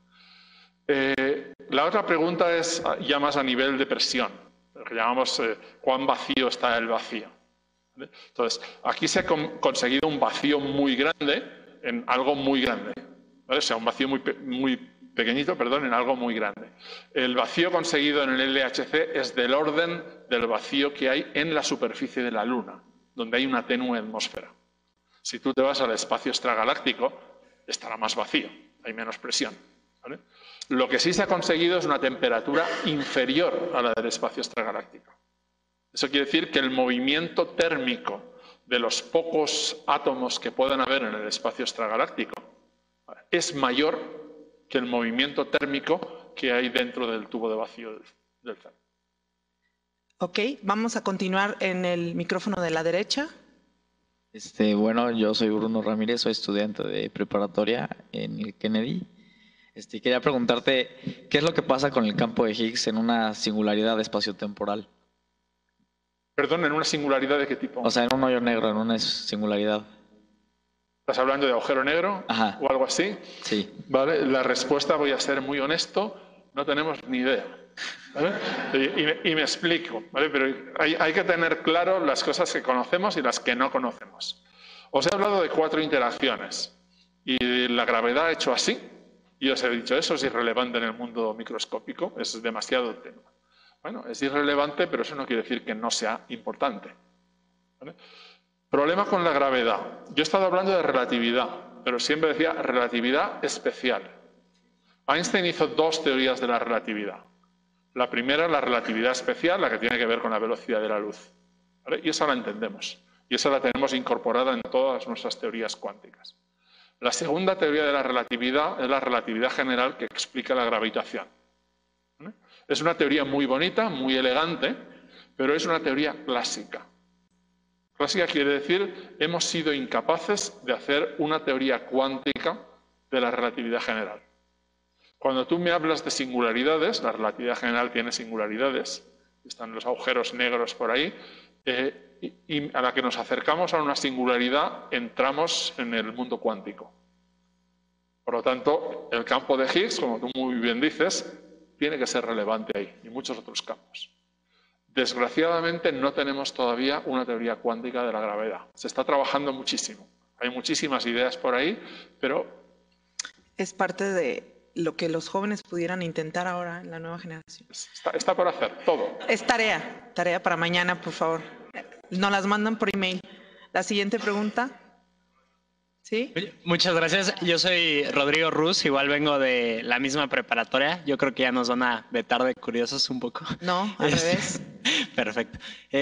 La otra pregunta es ya más a nivel de presión, lo que llamamos cuán vacío está el vacío. ¿Vale? Entonces, aquí se ha conseguido un vacío muy grande en algo muy grande. ¿Vale? O sea, un vacío muy pequeñito, perdón, en algo muy grande. El vacío conseguido en el LHC es del orden del vacío que hay en la superficie de la Luna, donde hay una tenue atmósfera. Si tú te vas al espacio extragaláctico, estará más vacío, hay menos presión. ¿Vale? Lo que sí se ha conseguido es una temperatura inferior a la del espacio extragaláctico. Eso quiere decir que el movimiento térmico de los pocos átomos que puedan haber en el espacio extragaláctico es mayor que el movimiento térmico que hay dentro del tubo de vacío del CERN. Ok, vamos a continuar en el micrófono de la derecha. Bueno, yo soy Bruno Ramírez, soy estudiante de preparatoria en el Kennedy. Quería preguntarte, ¿qué es lo que pasa con el campo de Higgs en una singularidad espaciotemporal? Perdón, ¿en una singularidad de qué tipo? O sea, en un hoyo negro, en una singularidad. ¿Estás hablando de agujero negro? Ajá. ¿O algo así? Sí. Vale, la respuesta, voy a ser muy honesto, no tenemos ni idea. ¿Vale? Y me explico, ¿vale? Pero hay que tener claro las cosas que conocemos y las que no conocemos. Os he hablado de 4 interacciones y la gravedad ha hecho así y os he dicho eso es irrelevante en el mundo microscópico, es demasiado tema. Bueno, es irrelevante, pero eso no quiere decir que no sea importante. ¿Vale? Problema con la gravedad. Yo he estado hablando de relatividad, pero siempre decía relatividad especial. Einstein hizo 2 teorías de la relatividad. La primera es la relatividad especial, la que tiene que ver con la velocidad de la luz. ¿Vale? Y esa la entendemos. Y esa la tenemos incorporada en todas nuestras teorías cuánticas. La segunda teoría de la relatividad es la relatividad general que explica la gravitación. ¿Vale? Es una teoría muy bonita, muy elegante, pero es una teoría clásica. Clásica quiere decir, hemos sido incapaces de hacer una teoría cuántica de la relatividad general. Cuando tú me hablas de singularidades, la relatividad general tiene singularidades, están los agujeros negros por ahí, y a la que nos acercamos a una singularidad entramos en el mundo cuántico. Por lo tanto, el campo de Higgs, como tú muy bien dices, tiene que ser relevante ahí, y muchos otros campos. Desgraciadamente no tenemos todavía una teoría cuántica de la gravedad. Se está trabajando muchísimo. Hay muchísimas ideas por ahí, pero... Es parte de lo que los jóvenes pudieran intentar ahora en la nueva generación. Está por hacer, todo. Es tarea para mañana, por favor. Nos las mandan por email. La siguiente pregunta. ¿Sí? Muchas gracias. Yo soy Rodrigo Ruz, igual vengo de la misma preparatoria. Yo creo que ya nos van a vetar de curiosos un poco. No, al revés. Perfecto.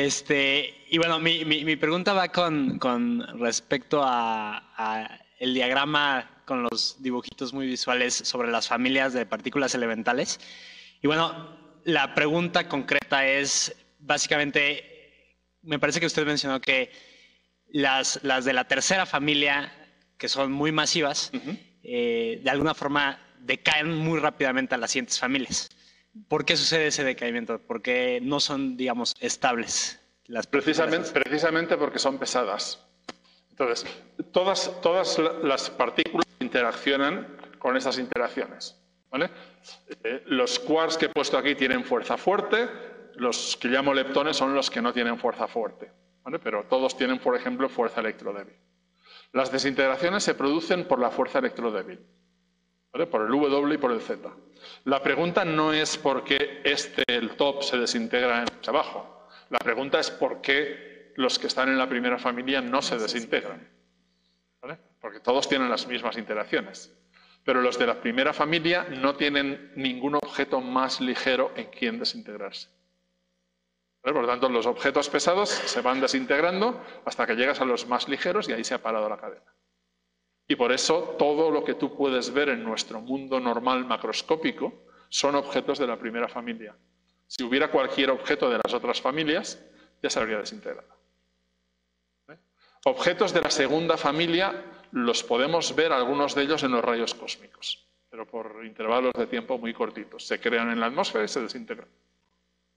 Y bueno, mi pregunta va con respecto a el diagrama con los dibujitos muy visuales sobre las familias de partículas elementales. Y bueno, la pregunta concreta es, básicamente, me parece que usted mencionó que las de la tercera familia, que son muy masivas, de alguna forma decaen muy rápidamente a las siguientes familias. ¿Por qué sucede ese decaimiento? ¿Por qué no son, digamos, estables? Precisamente porque son pesadas. Entonces, todas las partículas interaccionan con esas interacciones. ¿Vale? Los quarks que he puesto aquí tienen fuerza fuerte, los que llamo leptones son los que no tienen fuerza fuerte. ¿Vale? Pero todos tienen, por ejemplo, fuerza electrodébil. Las desintegraciones se producen por la fuerza electrodébil, ¿vale? Por el W y por el Z. La pregunta no es por qué el top se desintegra en abajo. La pregunta es por qué los que están en la primera familia no se desintegran. ¿Vale? Porque todos tienen las mismas interacciones. Pero los de la primera familia no tienen ningún objeto más ligero en quien desintegrarse. ¿Vale? Por lo tanto, los objetos pesados se van desintegrando hasta que llegas a los más ligeros y ahí se ha parado la cadena. Y por eso todo lo que tú puedes ver en nuestro mundo normal macroscópico son objetos de la primera familia. Si hubiera cualquier objeto de las otras familias, ya se habría desintegrado. ¿Vale? Objetos de la segunda familia los podemos ver, algunos de ellos, en los rayos cósmicos, pero por intervalos de tiempo muy cortitos. Se crean en la atmósfera y se desintegran.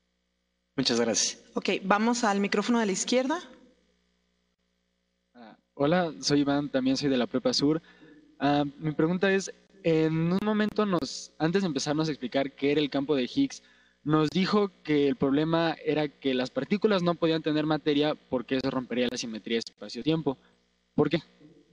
Muchas gracias. Ok, vamos al micrófono de la izquierda. Hola, soy Iván, también soy de la Prepa Sur. Mi pregunta es, en un momento antes de empezarnos a explicar qué era el campo de Higgs, nos dijo que el problema era que las partículas no podían tener materia porque eso rompería la simetría espacio-tiempo. ¿Por qué?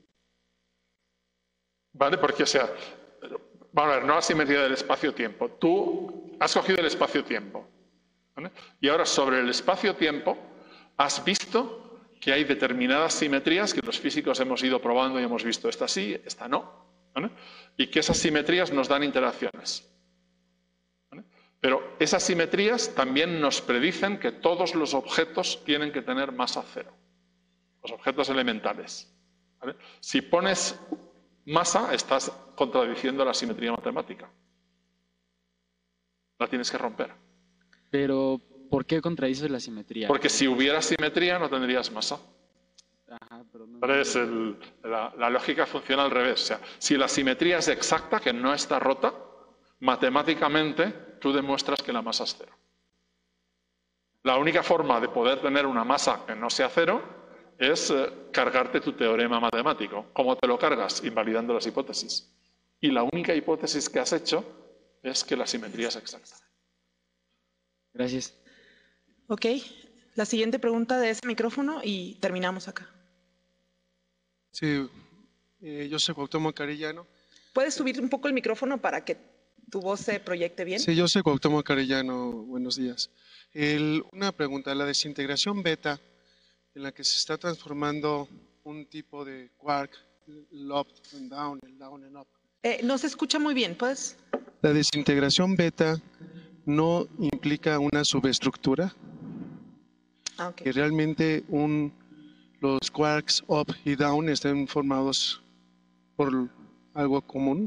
¿Vale? Porque, o sea, vamos a ver, no la simetría del espacio-tiempo. Tú has cogido el espacio-tiempo, ¿vale? Y ahora sobre el espacio-tiempo has visto que hay determinadas simetrías que los físicos hemos ido probando y hemos visto esta sí, esta no, ¿vale? Y que esas simetrías nos dan interacciones, ¿vale? Pero esas simetrías también nos predicen que todos los objetos tienen que tener masa cero, los objetos elementales, ¿vale? Si pones masa, estás contradiciendo la simetría matemática. La tienes que romper. Pero, ¿por qué contradices la simetría? Porque si hubiera simetría no tendrías masa. Ajá, pero no... La lógica funciona al revés. O sea, si la simetría es exacta, que no está rota, matemáticamente tú demuestras que la masa es cero. La única forma de poder tener una masa que no sea cero es cargarte tu teorema matemático. ¿Cómo te lo cargas? Invalidando las hipótesis. Y la única hipótesis que has hecho es que la simetría es exacta. Gracias. Ok, la siguiente pregunta de ese micrófono y terminamos acá. Sí, yo soy Cuauhtémoc Arellano. ¿Puedes subir un poco el micrófono para que tu voz se proyecte bien? Sí, yo soy Cuauhtémoc Arellano. Buenos días. Una pregunta, la desintegración beta, en la que se está transformando un tipo de quark, el up and down, el down and up. No se escucha muy bien, ¿puedes? La desintegración beta no implica una subestructura, Okay. que realmente los quarks up y down estén formados por algo común.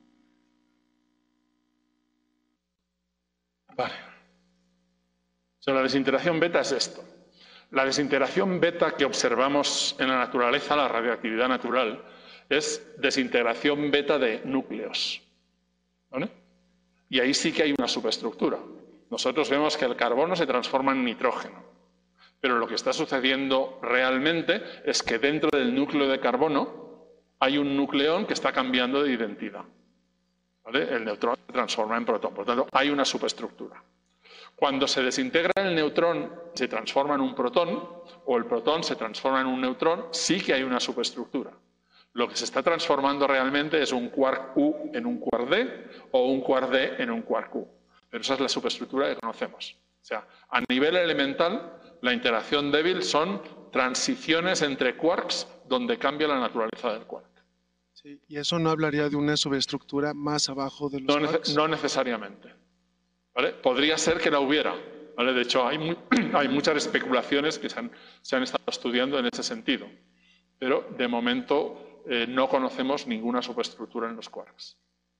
Vale. O sea, la desintegración beta es esto. La desintegración beta que observamos en la naturaleza, la radioactividad natural, es desintegración beta de núcleos, ¿vale? Y ahí sí que hay una subestructura. Nosotros vemos que el carbono se transforma en nitrógeno, pero lo que está sucediendo realmente es que dentro del núcleo de carbono hay un nucleón que está cambiando de identidad, ¿vale? El neutrón se transforma en protón, por lo tanto hay una subestructura. Cuando se desintegra el neutrón, se transforma en un protón, o el protón se transforma en un neutrón, sí que hay una subestructura. Lo que se está transformando realmente es un quark U en un quark D o un quark D en un quark U. Pero esa es la superestructura que conocemos. O sea, a nivel elemental, la interacción débil son transiciones entre quarks donde cambia la naturaleza del quark. Sí, y eso no hablaría de una subestructura más abajo de los quarks. No necesariamente, ¿vale? Podría ser que la hubiera, ¿vale? De hecho, hay muchas especulaciones que se han estado estudiando en ese sentido. Pero, de momento, no conocemos ninguna subestructura en los quarks.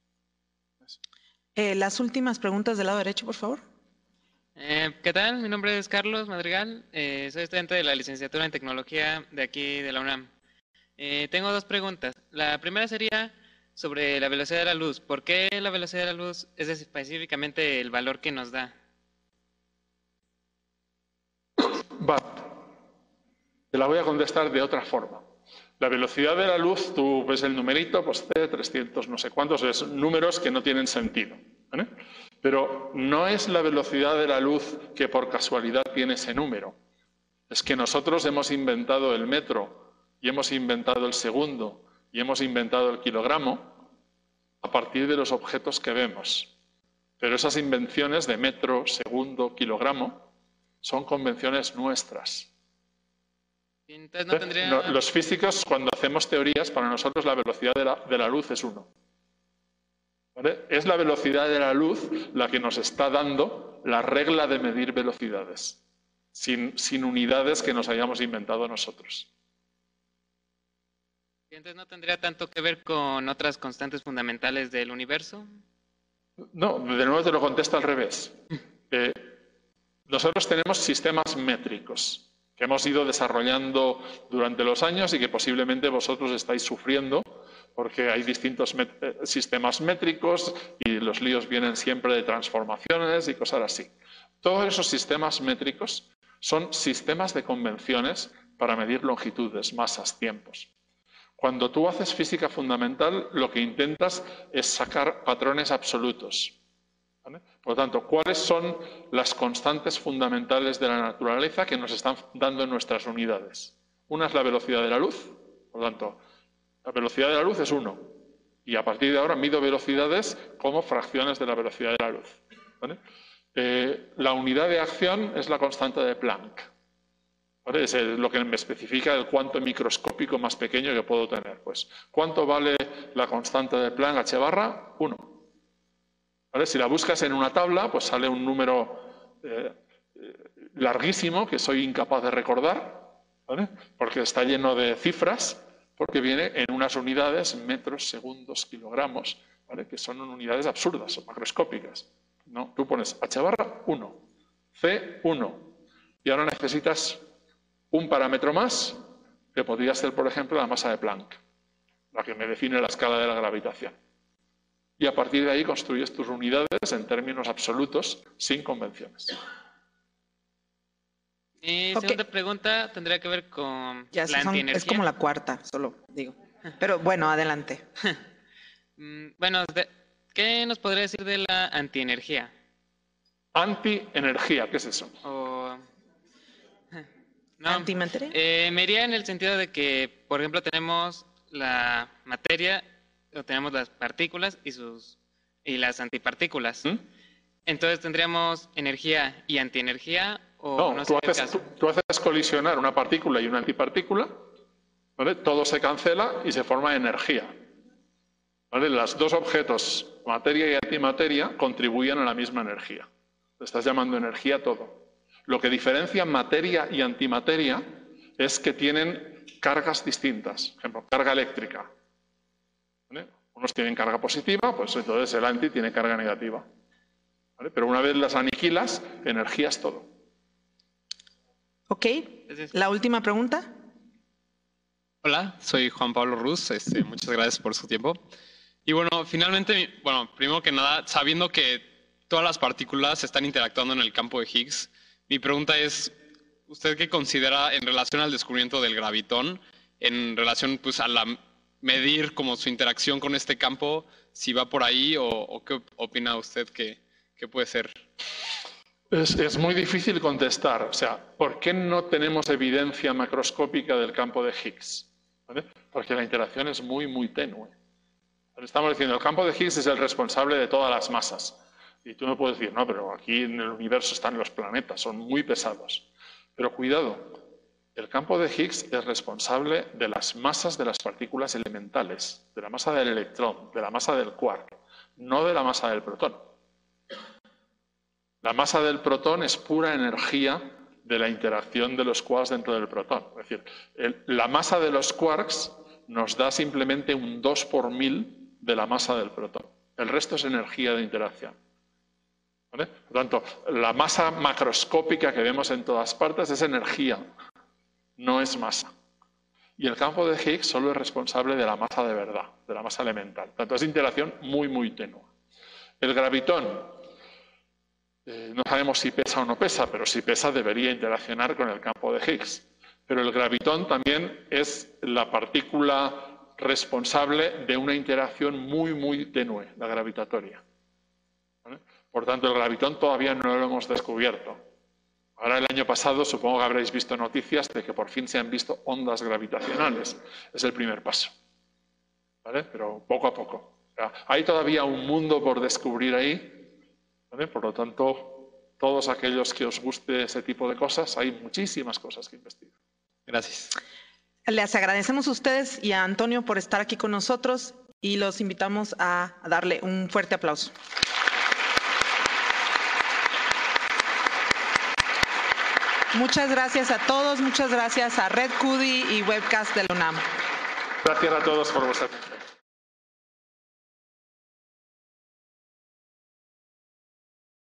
Las últimas preguntas del lado derecho, por favor. ¿Qué tal? Mi nombre es Carlos Madrigal. Soy estudiante de la licenciatura en Tecnología de aquí de la UNAM. Tengo dos preguntas. La primera sería sobre la velocidad de la luz. ¿Por qué la velocidad de la luz es específicamente el valor que nos da? Vale. Te la voy a contestar de otra forma. La velocidad de la luz, tú ves el numerito, pues C, 300, no sé cuántos, es números que no tienen sentido, ¿vale? Pero no es la velocidad de la luz que por casualidad tiene ese número. Es que nosotros hemos inventado el metro y hemos inventado el segundo y hemos inventado el kilogramo a partir de los objetos que vemos. Pero esas invenciones de metro, segundo, kilogramo son convenciones nuestras. Entonces no tendría... Los físicos, cuando hacemos teorías, para nosotros la velocidad de la luz es 1. ¿Vale? Es la velocidad de la luz la que nos está dando la regla de medir velocidades, sin unidades que nos hayamos inventado nosotros. Entonces no tendría tanto que ver con otras constantes fundamentales del universo. No, de nuevo te lo contesto al revés. Nosotros tenemos sistemas métricos que hemos ido desarrollando durante los años y que posiblemente vosotros estáis sufriendo porque hay distintos sistemas métricos y los líos vienen siempre de transformaciones y cosas así. Todos esos sistemas métricos son sistemas de convenciones para medir longitudes, masas, tiempos. Cuando tú haces física fundamental, lo que intentas es sacar patrones absolutos. ¿Vale? Por lo tanto, ¿cuáles son las constantes fundamentales de la naturaleza que nos están dando en nuestras unidades? Una es la velocidad de la luz, por lo tanto, la velocidad de la luz es 1. Y a partir de ahora mido velocidades como fracciones de la velocidad de la luz. ¿Vale? La unidad de acción es la constante de Planck. ¿Vale? Es lo que me especifica el cuánto microscópico más pequeño que puedo tener. Pues, ¿cuánto vale la constante de Planck h barra? 1. ¿Vale? Si la buscas en una tabla, pues sale un número larguísimo que soy incapaz de recordar, ¿vale? Porque está lleno de cifras, porque viene en unas unidades, metros, segundos, kilogramos, ¿vale? Que son unidades absurdas o macroscópicas. ¿No? Tú pones h barra 1, c 1, y ahora necesitas un parámetro más, que podría ser, por ejemplo, la masa de Planck, la que me define la escala de la gravitación. Y a partir de ahí construyes tus unidades en términos absolutos, sin convenciones. Mi segunda pregunta tendría que ver con la antienergía. Es como la cuarta, solo digo. Pero bueno, adelante. Bueno, ¿qué nos podría decir de la antienergía? Antienergía, ¿qué es eso? No, ¿Antimateria? me iría en el sentido de que, por ejemplo, tenemos la materia, o tenemos las partículas y las antipartículas. Entonces, ¿tendríamos energía y antienergía? O no, tú haces colisionar una partícula y una antipartícula, ¿vale? Todo se cancela y se forma energía. ¿Vale? Los dos objetos, materia y antimateria, contribuyen a la misma energía. Le estás llamando energía a todo. Lo que diferencia materia y antimateria es que tienen cargas distintas. Por ejemplo, carga eléctrica. ¿Vale? Unos tienen carga positiva, pues entonces el anti tiene carga negativa. ¿Vale? Pero una vez las aniquilas, energía es todo. Ok. La última pregunta. Hola, soy Juan Pablo Ruz. Muchas gracias por su tiempo. Y bueno, finalmente, primero que nada, sabiendo que todas las partículas están interactuando en el campo de Higgs, mi pregunta es, ¿usted qué considera en relación al descubrimiento del gravitón, en relación pues a medir como su interacción con este campo, si va por ahí o qué opina usted que puede ser? Es muy difícil contestar. O sea, ¿por qué no tenemos evidencia macroscópica del campo de Higgs? ¿Vale? Porque la interacción es muy, muy tenue. Estamos diciendo, el campo de Higgs es el responsable de todas las masas. Y tú me puedes decir, no, pero aquí en el universo están los planetas, son muy pesados. Pero cuidado, el campo de Higgs es responsable de las masas de las partículas elementales, de la masa del electrón, de la masa del quark, no de la masa del protón. La masa del protón es pura energía de la interacción de los quarks dentro del protón. Es decir, la masa de los quarks nos da simplemente un 2 por 1000 de la masa del protón. El resto es energía de interacción. ¿Vale? Por lo tanto, la masa macroscópica que vemos en todas partes es energía, no es masa. Y el campo de Higgs solo es responsable de la masa de verdad, de la masa elemental. Por lo tanto, es interacción muy, muy tenue. El gravitón, no sabemos si pesa o no pesa, pero si pesa debería interaccionar con el campo de Higgs. Pero el gravitón también es la partícula responsable de una interacción muy, muy tenue, la gravitatoria. ¿Vale? Por tanto, el gravitón todavía no lo hemos descubierto. Ahora, el año pasado, supongo que habréis visto noticias de que por fin se han visto ondas gravitacionales. Es el primer paso. ¿Vale? Pero poco a poco. O sea, hay todavía un mundo por descubrir ahí. ¿Vale? Por lo tanto, todos aquellos que os guste ese tipo de cosas, hay muchísimas cosas que investigar. Gracias. Les agradecemos a ustedes y a Antonio por estar aquí con nosotros y los invitamos a darle un fuerte aplauso. Muchas gracias a todos, muchas gracias a Red Cudi y Webcast de la UNAM. Gracias a todos por vuestra atención.